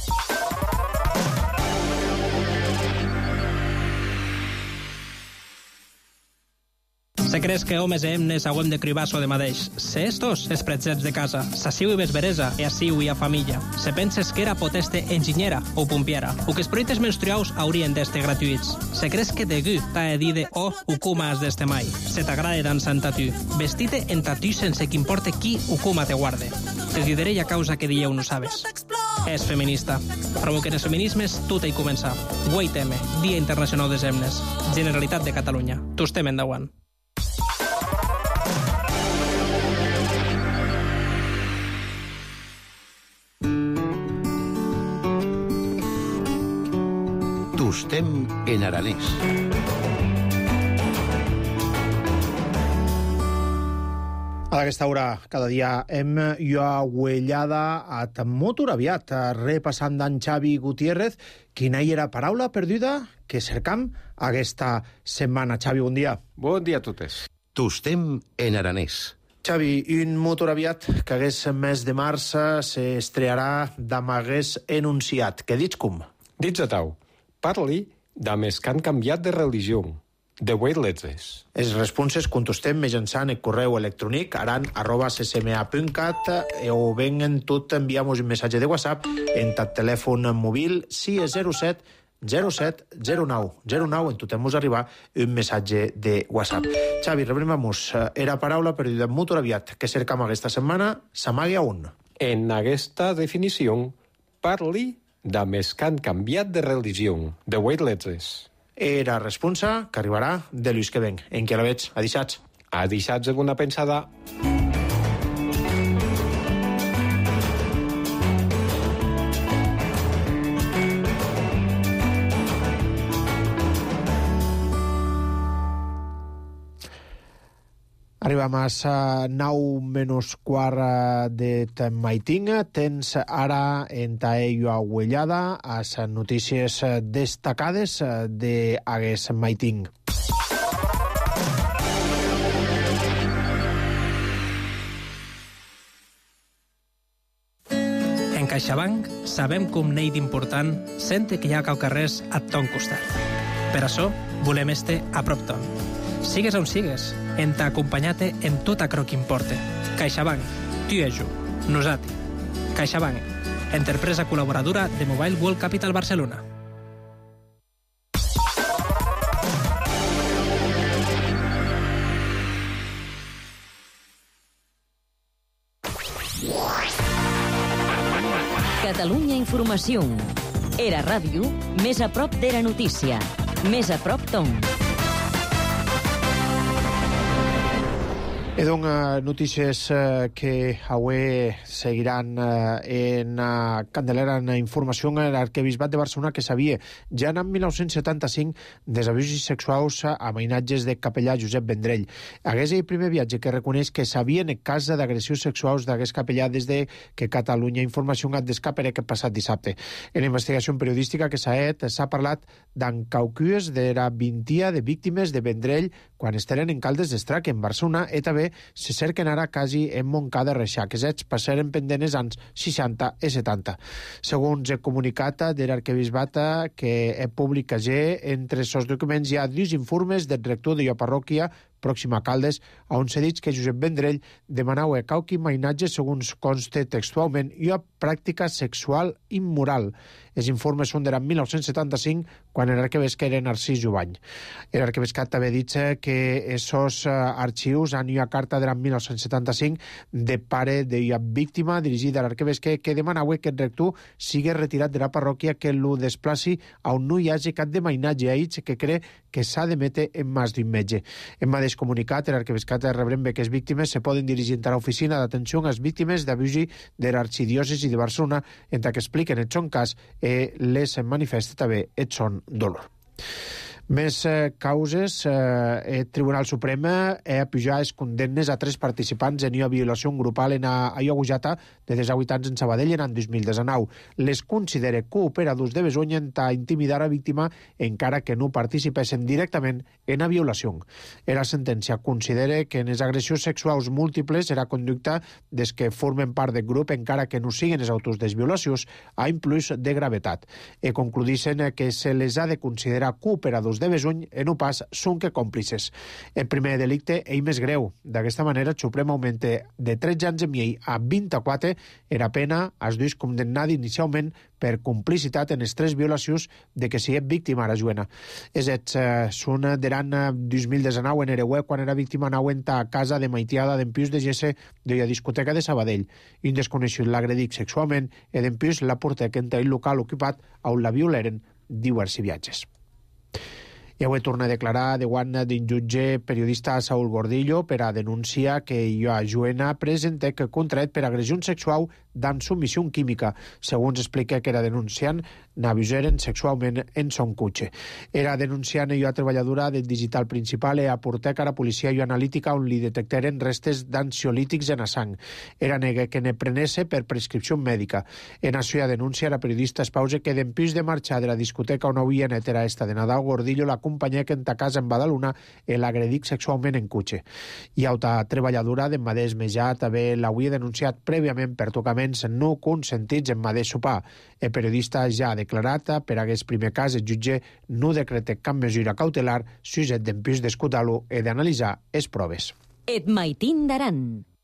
S6: Se creus que homes i hemnes hauem de cribar so de madeix. Se estos, els pretzets de casa, s'assiu i vesveresa, e assiu i a família. Se penses que era poteste enginyera o pompiera, o que els projectes menstruaus haurien d'este gratuïts. Se creus que de gu t'ha de dir de o o coma has d'este mai. Se t'agrada dansar en tatu. Vestite en tatu sense que importe qui o coma te guarde. Te diré a causa que dieu no sabes. És feminista. Provoquen els feminismes, tot hi comença. vuit eme, Dia Internacional dels Hemnes. Generalitat de Catalunya. Tu estem endavant.
S3: Tustem en aranès.
S1: A aquesta hora, cada dia, hem lloaguellada a molt aviat, repassant d'en Xavi Gutiérrez, quina hi era paraula perduda que cercam aquesta setmana. Xavi, bon dia.
S11: Bon dia a totes.
S3: Tustem en aranès.
S1: Xavi, un molt aviat, que hagués mes de març, s'estrearà d'am hagués enunciat. Què dits com?
S11: Dits a tau. Parli de més que han canviat de religió. de Weightlessness.
S1: Els responses contestem mitjançant el correu electrònic aran arroba c c m a punt cat o ben en tot enviamos un missatge de WhatsApp en el telèfon mòbil sis zero set zero set zero nou zero nou en tot hemos arribar un missatge de WhatsApp. Xavi, rebremamos era paraula perdida molt aviat que cercam aquesta setmana, s'amague a on?
S11: En aquesta definició, parli de més que han canviat de religió, de Weightlessness.
S1: Era responsa que arribarà de Lluís que ven. En què la veig? A dissats.
S11: A dissats alguna pensada.
S1: Arribem a nou menys quart de maiting. Tens ara en taello aguellada a les notícies destacades d'aquest maiting.
S6: En CaixaBank sabem com n'hi d'important sente que hi ha cau carrers a ton costat. Per això volem este a prop ton. Sigues on sigues, en t'acompanyate en tot aquello que importa. CaixaBank, tu i jo, nosati. CaixaBank, empresa col·laboradora de Mobile World Capital Barcelona.
S2: Catalunya Informació. Era ràdio, més a prop d'era notícia. Més a prop ton.
S1: E donc, uh, notícies uh, que avui seguiran uh, en uh, Candelera en informació en l'arquebisbat de Barcelona que sabia ja en dinou setanta-cinc dels abusos sexuals a mainatges de capellà Josep Vendrell. Hagués el primer viatge que reconeix que sabia en el cas d'agressions sexuals d'aquest capellà des de que Catalunya Informació ha descaperé aquest passat dissabte. En la investigació periodística que s'ha fet s'ha parlat d'encaucues de la vintia de víctimes de Vendrell quan estaven en Caldes d'Estrac, en Barcelona, i també se cerquen ara quasi en Montcada Reixac, que és passaren pendent els anys seixanta i setanta. Segons el comunicat de l'arquebisbat que és publicat, entre els documents hi ha dos informes del rector de la parròquia pròxima a Caldes, on s'ha dit que Josep Vendrell demanava cauqui mainatge, segons conste textualment, i una pràctica sexual immoral. Els informes són de l'any dinou setanta-cinc, quan l'arquebisbe era Narcís Jubany. L'arquebisbat també ha dit que aquests arxius han una carta de l'any dinou setanta-cinc de pare de una víctima dirigida a l'arquebisbe que demanava que el rector sigui retirat de la parròquia, que lo desplaci on no hi hagi cap de mainatge a ells, que cree que s'ha d'emetre en mans d'un metge. En mateix comunicat, l'arquebisbat rebrem que les víctimes se poden dirigir a l'oficina d'atenció a les víctimes d'abusi de l'arxidiòcesi de Barcelona, en què expliquen el son cas i les manifesta també el son dolor. Més eh, causes, eh, el Tribunal Suprem ha apujat les condemnes a tres participants en una violació grupal en Ayogujata de desahuit anys en Sabadell en l'any dos mil dinou. Les considera cooperadors de besonya en intimidar a víctima encara que no participessin directament en la violació. La sentència considera que en les agressions sexuals múltiples era conducta des que formen part del grup encara que no siguin els autors de les violacions a un plus de gravetat. I concludeixen que se les ha de considerar cooperadors de besuny i no pas són que còmplices. El primer delicte és més greu. D'aquesta manera, el Suprem augmenta de tretze anys i mig a vint-i-quatre era pena als dos condemnats inicialment per complicitat en les tres violacions de què sigui víctima ara Joana. És ets, eh, són de l'any dos mil dinou en Ereuer, quan era víctima anaven a casa de maitiada d'empius de Gesse de la discoteca de Sabadell. Un desconeixut l'agredit sexualment i d'empius la porta que entra el local ocupat on la violaren diversos viatges. I avui torna a declarar davant d'un jutge periodista Saúl Gordillo per a denunciar que Ioa Joana presenta que contraet per agressió sexual d'en submissió química. Segons explica que era denunciant, n'abuseren sexualment en son cotxe. Era denunciant i una treballadora del digital principal i aportec a la policia i analítica on li detectaren restes d'ansiolítics en la sang. Era negue que ne prenesse per prescripció mèdica. En la seva denúncia, la periodista espausa que d'empís de marxar de la discoteca on havia netera esta de Nadal, Gordillo l'acompanyà que en ta casa en Badalona i l'agredic sexualment en cotxe. I altra treballadora d'en Madès Mejà també l'havia denunciat prèviament per tocament aliments no consentits en mà de sopar. El periodista ja ha declarat per aquest primer cas el jutge no decreta cap mesura cautelar sujet d'empús d'escutar-lo i d'analitzar les proves.
S2: Et maitin d'aran.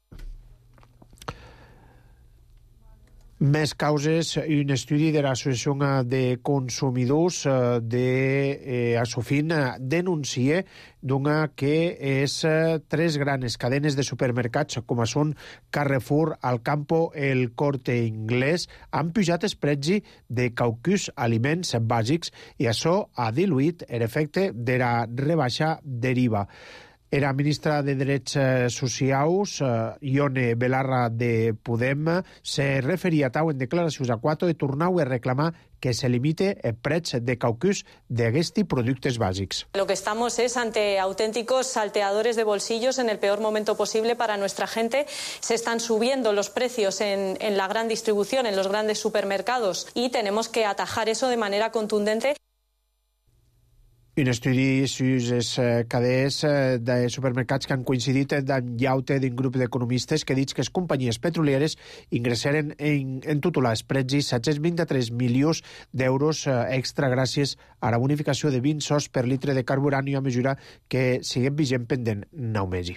S1: Més causes, un estudi de l'Associació de Consumidors de eh, Asofin denuncia d'una que és tres grans cadenes de supermercats com són Carrefour, Alcampo, El Corte Inglés han pujat els preus de qualcus aliments bàsics i això ha diluït l'efecte de la rebaixa deriva. Era ministra de Drets Socials, Ione Belarra de Podem, se referia a en declaracions a quatre i tornau a reclamar que se limite el preu de qualcus d'aquests productes bàsics.
S12: Lo que estamos es ante auténticos salteadores de bolsillos en el peor momento posible para nuestra gente. Se están subiendo los precios en, en la gran distribución, en los grandes supermercados, y tenemos que atajar eso de manera contundente.
S1: Un estudi sobre les cadenes de supermercats que han coincidit en llaute d'un grup d'economistes que ha dit que les companyies petrolieres ingressaren en, en total els preus set-cents vint-i-tres milions d'euros extra gràcies a la bonificació de vint sous per litre de carburant i a mesura que siguem vigent pendent nou mesos.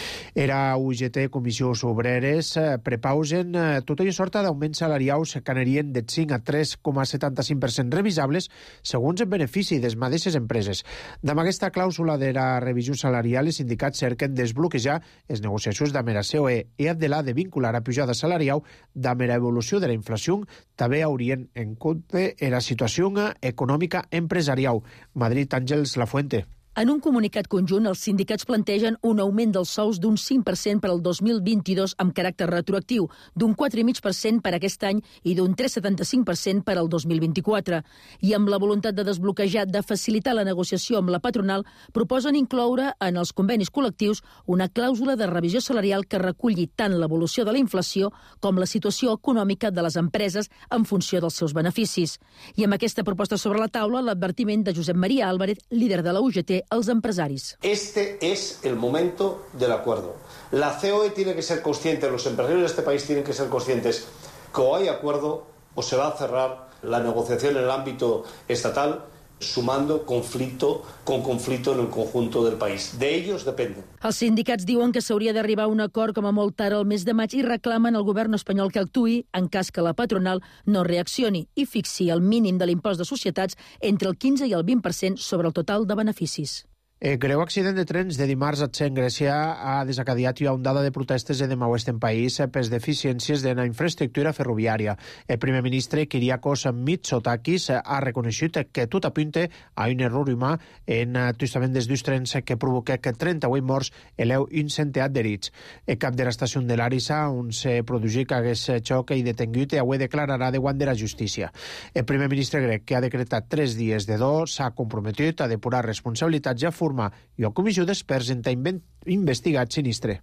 S1: Era U G T, Comissions Obreres, prepausen tota una sorta d'augments salarials que anirien de cinc a tres coma setanta-cinc per cent revisables segons el benefici de les mateixes empreses. Amb aquesta clàusula de la revisió salarial, els sindicats cerquen desbloquejar les negociacions amb la C O E i adelar de vincular a pujada salarial amb la evolució de la inflació també haurien en compte la situació econòmica empresarial. Madrid, Àngels Lafuente.
S13: En un comunicat conjunt, els sindicats plantegen un augment dels sous d'un cinc per cent per al dos mil vint-i-dos amb caràcter retroactiu, d'un quatre coma cinc per cent per aquest any i d'un tres coma setanta-cinc per cent per al dos mil vint-i-quatre. I amb la voluntat de desbloquejar, de facilitar la negociació amb la patronal, proposen incloure en els convenis col·lectius una clàusula de revisió salarial que reculli tant l'evolució de la inflació com la situació econòmica de les empreses en funció dels seus beneficis. I amb aquesta proposta sobre la taula, l'advertiment de Josep María Álvarez, líder de la U G T, als empresaris.
S14: Este es el momento del acuerdo. La C O E tiene que ser consciente, los empresarios de este país tienen que ser conscientes que o hay acuerdo o se va a cerrar la negociación en el ámbito estatal, sumando conflicto con conflicto en el conjunto del país. De ellos dependen.
S13: Els sindicats diuen que s'hauria d'arribar a un acord com a molt tard al mes de maig i reclamen al govern espanyol que actuï en cas que la patronal no reaccioni i fixi el mínim de l'impost de societats entre el quinze i el vint per cent sobre el total de beneficis.
S1: El greu accident de trens de dimarts a Txen, Grècia, ha desencadenat una ondada de protestes de demà-oest en país per deficiències de la infraestructura ferroviària. El primer ministre, Kyriakos Mitsotakis, ha reconegut que tot apunta a un error humà en justament dels dos trens que provoca que trenta-vuit morts i un centenar d'herits. El cap de l'estació de Larissa, on se produït aquest xoc i detengut, avui declararà davant de la justícia. El primer ministre grec, que ha decretat tres dies de do, s'ha comprometut a depurar responsabilitats i a formar i a comissió d'experts en investigat sinistre.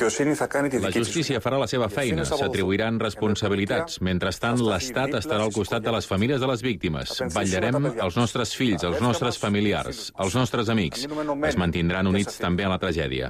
S15: La justícia farà la seva feina, s'atribuiran responsabilitats. Mentrestant, l'Estat estarà al costat de les famílies de les víctimes. Vetllarem els nostres fills, els nostres familiars, els nostres amics. Es mantindran units també a la tragèdia.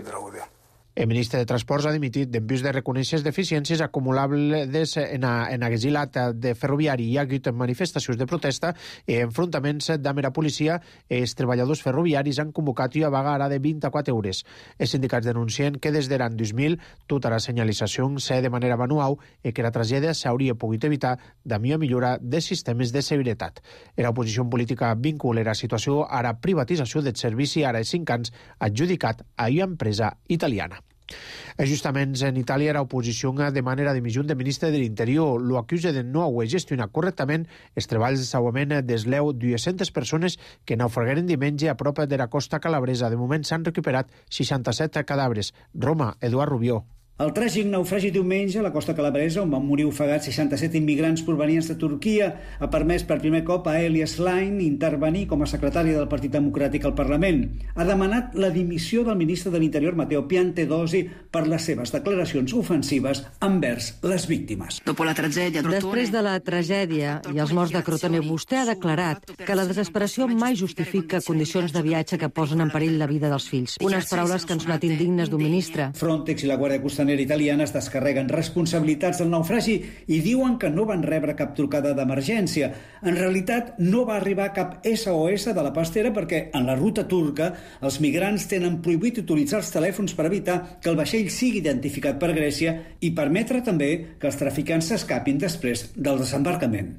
S1: El ministre de Transports ha dimitit d'empús de reconèixer deficiències acumulables en, a, en aguesilat de ferroviari. Hi ha hagut manifestacions de protesta i enfrontaments amb la policia. Els treballadors ferroviaris han convocat una vaga ara de vint-i-quatre hores. Els sindicats denuncien que des de l'any dos mil tota la senyalització s'ha de manera manual i que la tragèdia s'hauria pogut evitar amb una millora de sistemes de seguretat. L'oposició política vincula la situació a la privatització del servici ara de cinc anys adjudicat a una empresa italiana. Ajustaments en Itàlia, l'oposició demana la dimissió del ministre de l'Interior. Lo acusa de no haver gestionat correctament els treballs de salvament des l'eu dues-centes persones que naufragueren diumenge a prop de la costa calabresa. De moment s'han recuperat seixanta-set cadàvers. Roma, Eduard Rubió.
S16: El tràgic naufragi diumenge a la costa calabresa, on van morir ofegats seixanta-set immigrants provenients de Turquia, ha permès per primer cop a Elias Line intervenir com a secretari del Partit Democràtic al Parlament. Ha demanat la dimissió del ministre de l'Interior, Matteo Piantedosi, per les seves declaracions ofensives envers les víctimes.
S17: Després de la tragèdia i els morts de Crotone, vostè ha declarat que la desesperació mai justifica condicions de viatge que posen en perill la vida dels fills. Unes paraules que han sonat indignes d'un ministre.
S16: Frontex i la Guàrdia Costanera costanera italiana es descarreguen responsabilitats del naufragi i diuen que no van rebre cap trucada d'emergència. En realitat, no va arribar cap S O S de la pastera perquè en la ruta turca els migrants tenen prohibit utilitzar els telèfons per evitar que el vaixell sigui identificat per Grècia i permetre també que els traficants s'escapin després del desembarcament.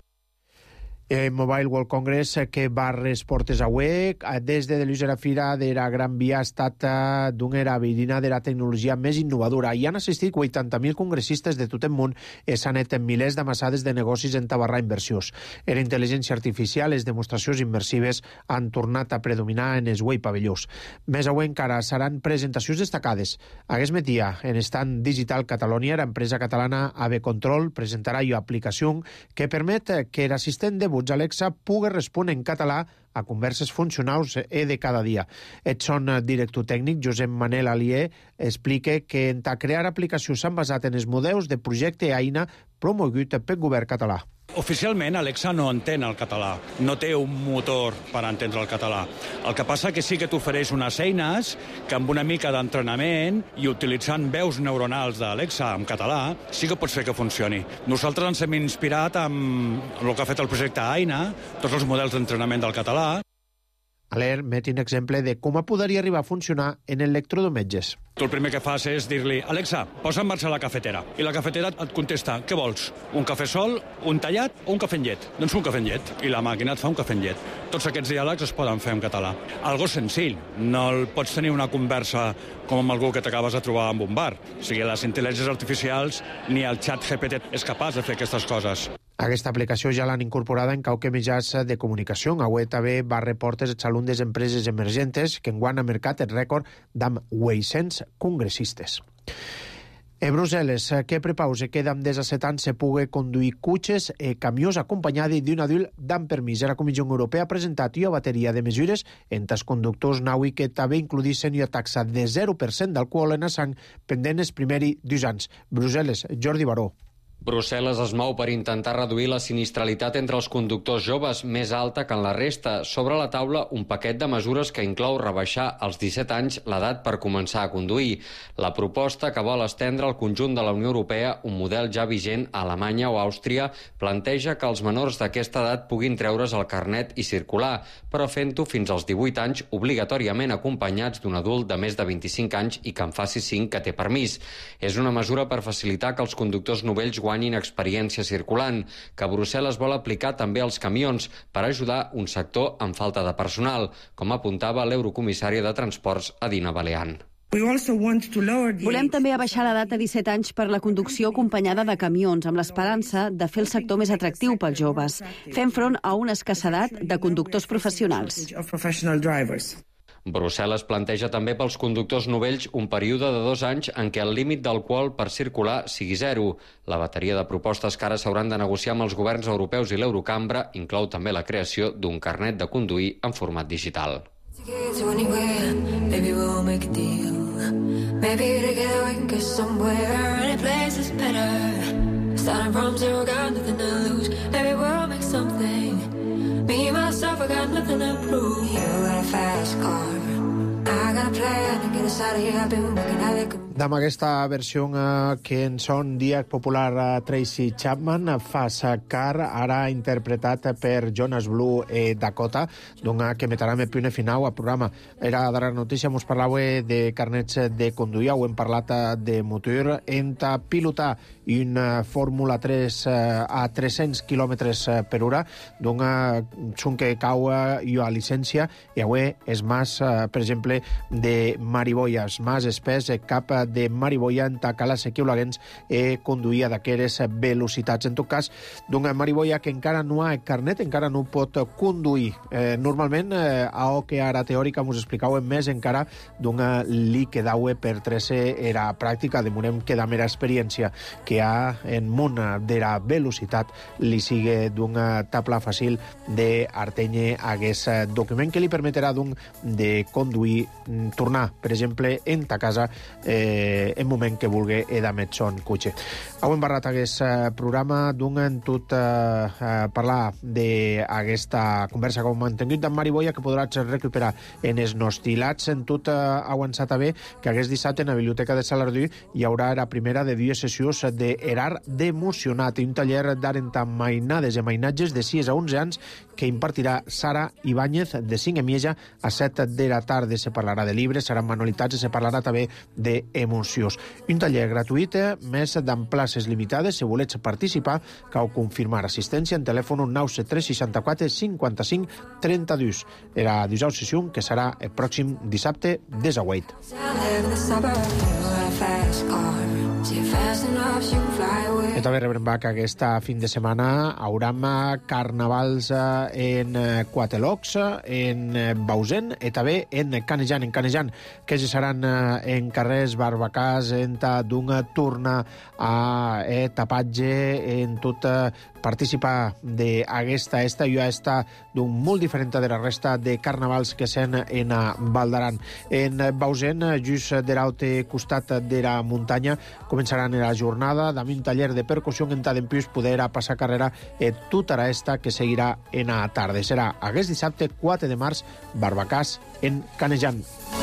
S1: Eh, Mobile World Congress que va resportes aué des de l'usera fira de la Gran Via ha estat d'una vidina de la tecnologia més innovadora. Hi han assistit vuitanta mil congressistes de tot el món i s'han fet milers d'amassades de negocis en tabarrar inversions. En intel·ligència artificial, les demostracions immersives han tornat a predominar en els huei pavellós. Més aué encara seran presentacions destacades. Aquest matí, en Stand Digital Catalonia, l'empresa catalana A V Control presentarà una aplicació que permet que l'assistent de Alexa pugui respondre en català a converses funcionals e de cada dia. El son director tècnic, Josep Manel Alier, explica que en crear aplicacions s'han basat en els models de projecte AINA promogut pel govern català.
S18: Oficialment, Alexa no entén el català, no té un motor per entendre el català. El que passa que sí que t'ofereix unes eines que amb una mica d'entrenament i utilitzant veus neuronals d'Alexa en català sí que pots fer que funcioni. Nosaltres ens hem inspirat amb el que ha fet el projecte AINA, tots els models d'entrenament del català.
S1: Aler met un exemple de com podria arribar a funcionar en electrodomètges.
S18: Tu el primer que fas és dir-li Alexa, posa en marxa la cafetera. I la cafetera et contesta, què vols? Un cafè sol, un tallat o un cafè amb llet? Doncs un cafè amb llet. I la màquina et fa un cafè amb llet. Tots aquests diàlegs es poden fer en català. Algo senzill. No pots tenir una conversa com amb algú que t'acabes de trobar en un bar. O sigui, les intel·ligències artificials ni el xat G P T és capaç de fer aquestes coses.
S1: Aquesta aplicació ja l'han incorporada en qualque mitjans de comunicació. Avui també va reportes els alumnes d'empreses emergentes que enguany ha mercat el rècord d'amb vuit-cents congressistes. A Brussel·les, que prepause que d'amb disset anys se pugui conduir cotxes i camions acompanyats d'un adult d'amb permís. La Comissió Europea ha presentat una bateria de mesures entre els conductors naui que també includissin una taxa de zero per cent d'alcohol en la sang pendent els primers dos anys. Brussel·les, Jordi Baró.
S19: Brussel·les es mou per intentar reduir la sinistralitat entre els conductors joves més alta que en la resta. Sobre la taula, un paquet de mesures que inclou rebaixar als disset anys l'edat per començar a conduir. La proposta, que vol estendre al conjunt de la Unió Europea un model ja vigent a Alemanya o Àustria, planteja que els menors d'aquesta edat puguin treure's el carnet i circular, però fent-ho fins als divuit anys obligatòriament acompanyats d'un adult de més de vint-i-cinc anys i que en faci cinc que té permís. És una mesura per facilitar que els conductors novells guanyin experiència circulant, que Brussel·les vol aplicar també als camions per ajudar un sector amb falta de personal, com apuntava l'eurocomissària de Transports, Adina Balean.
S20: Volem també abaixar l'edat a disset anys per la conducció acompanyada de camions, amb l'esperança de fer el sector més atractiu pels joves, fent front a una escassedat de conductors professionals.
S19: Brussel·les planteja també pels conductors novells un període de dos anys en què el límit d'alcohol per circular sigui zero. La bateria de propostes que ara s'hauran de negociar amb els governs europeus i l'Eurocambra inclou també la creació d'un carnet de conduir en format digital.
S21: Me, myself, I got nothing to prove. You got a fast car, I got a plan to get us out of here. I've been working at it.
S1: Amb aquesta versió eh, que en son diac popular eh, Tracy Chapman, Fast Car, ara interpretat per Jonas Blue e Dakota, doncs que metrà més punt final al programa. Era de la notícia, mos parlava de carnets de conduir, ho hem parlat de motor, enta pilotar una Fórmula tres eh, a tres-cents quilòmetres per hora, doncs són que cau i a llicència, i avui és més, eh, per exemple, de mariboies, més espès, cap de mariboia en tacar les equivalents e conduïa d'aquelles velocitats. En tot cas, d'una mariboia que encara no ha carnet, encara no pot conduir. Eh, normalment, eh, a o que ara teòrica mos explicàvem més encara d'una li que daue per trece era pràctica, demorem que da mera experiència que ha en món de la velocitat li sigue d'una tabla fàcil d'artenye aquest document que li permetrà d'un de conduir, tornar, per exemple, en ta casa eh, eh, en moment que vulgui Eda Metzon Cuche. Heu embarrat aquest eh, programa d'un en tot eh, eh, parlar d'aquesta conversa que heu mantingut amb Mari Boia, que podràs recuperar en els nostilats. En tot eh, avançat a bé que aquest dissabte en la Biblioteca de Salardú hi haurà la primera de dues sessions d'Erar d'Emocionat, un taller d'art mainades i mainatges de sis a onze anys que impartirà Sara Ibáñez de cinc a Mieja a set de la tarda. Se parlarà de llibres, seran manualitats i se parlarà també d'emocions. Un taller gratuït, més d'en places limitades. Si volets participar, cal confirmar assistència en telèfon nou set tres seixanta-quatre cinquanta-cinc trenta-dos. Era dijous sessió que serà el pròxim dissabte des a vuit. I també rebrem que aquesta fin de setmana hauram carnavals en Quatelocs, en Bausen i també en Canejan. En Canejan, que ja seran en carrers, barbacàs, en d'un torna a eh, tapatge, en tot eh, participar d'aquesta esta i esta d'un molt diferent de la resta de carnavals que sent en Val d'Aran. En Bausen, just de l'altre costat de la muntanya, començaran la jornada amb un taller de percussió en Tadempius poder passar carrera en tota la esta que seguirà en la tarda. Serà aquest dissabte quatre de març, barbacàs en Canejan.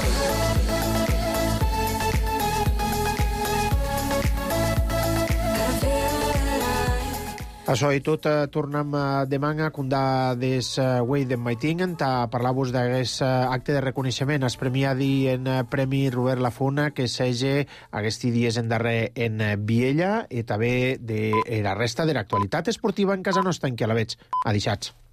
S1: Això i tot, eh, tornem eh, demà a condar des eh, Way de Maiting a parlar-vos d'aquest eh, acte de reconeixement es premiadi en eh, Premi Robert Lafona que sege aquests dies en darrer en eh, Viella i també de eh, la resta de l'actualitat esportiva en casa nostra en què la veig. Adixats.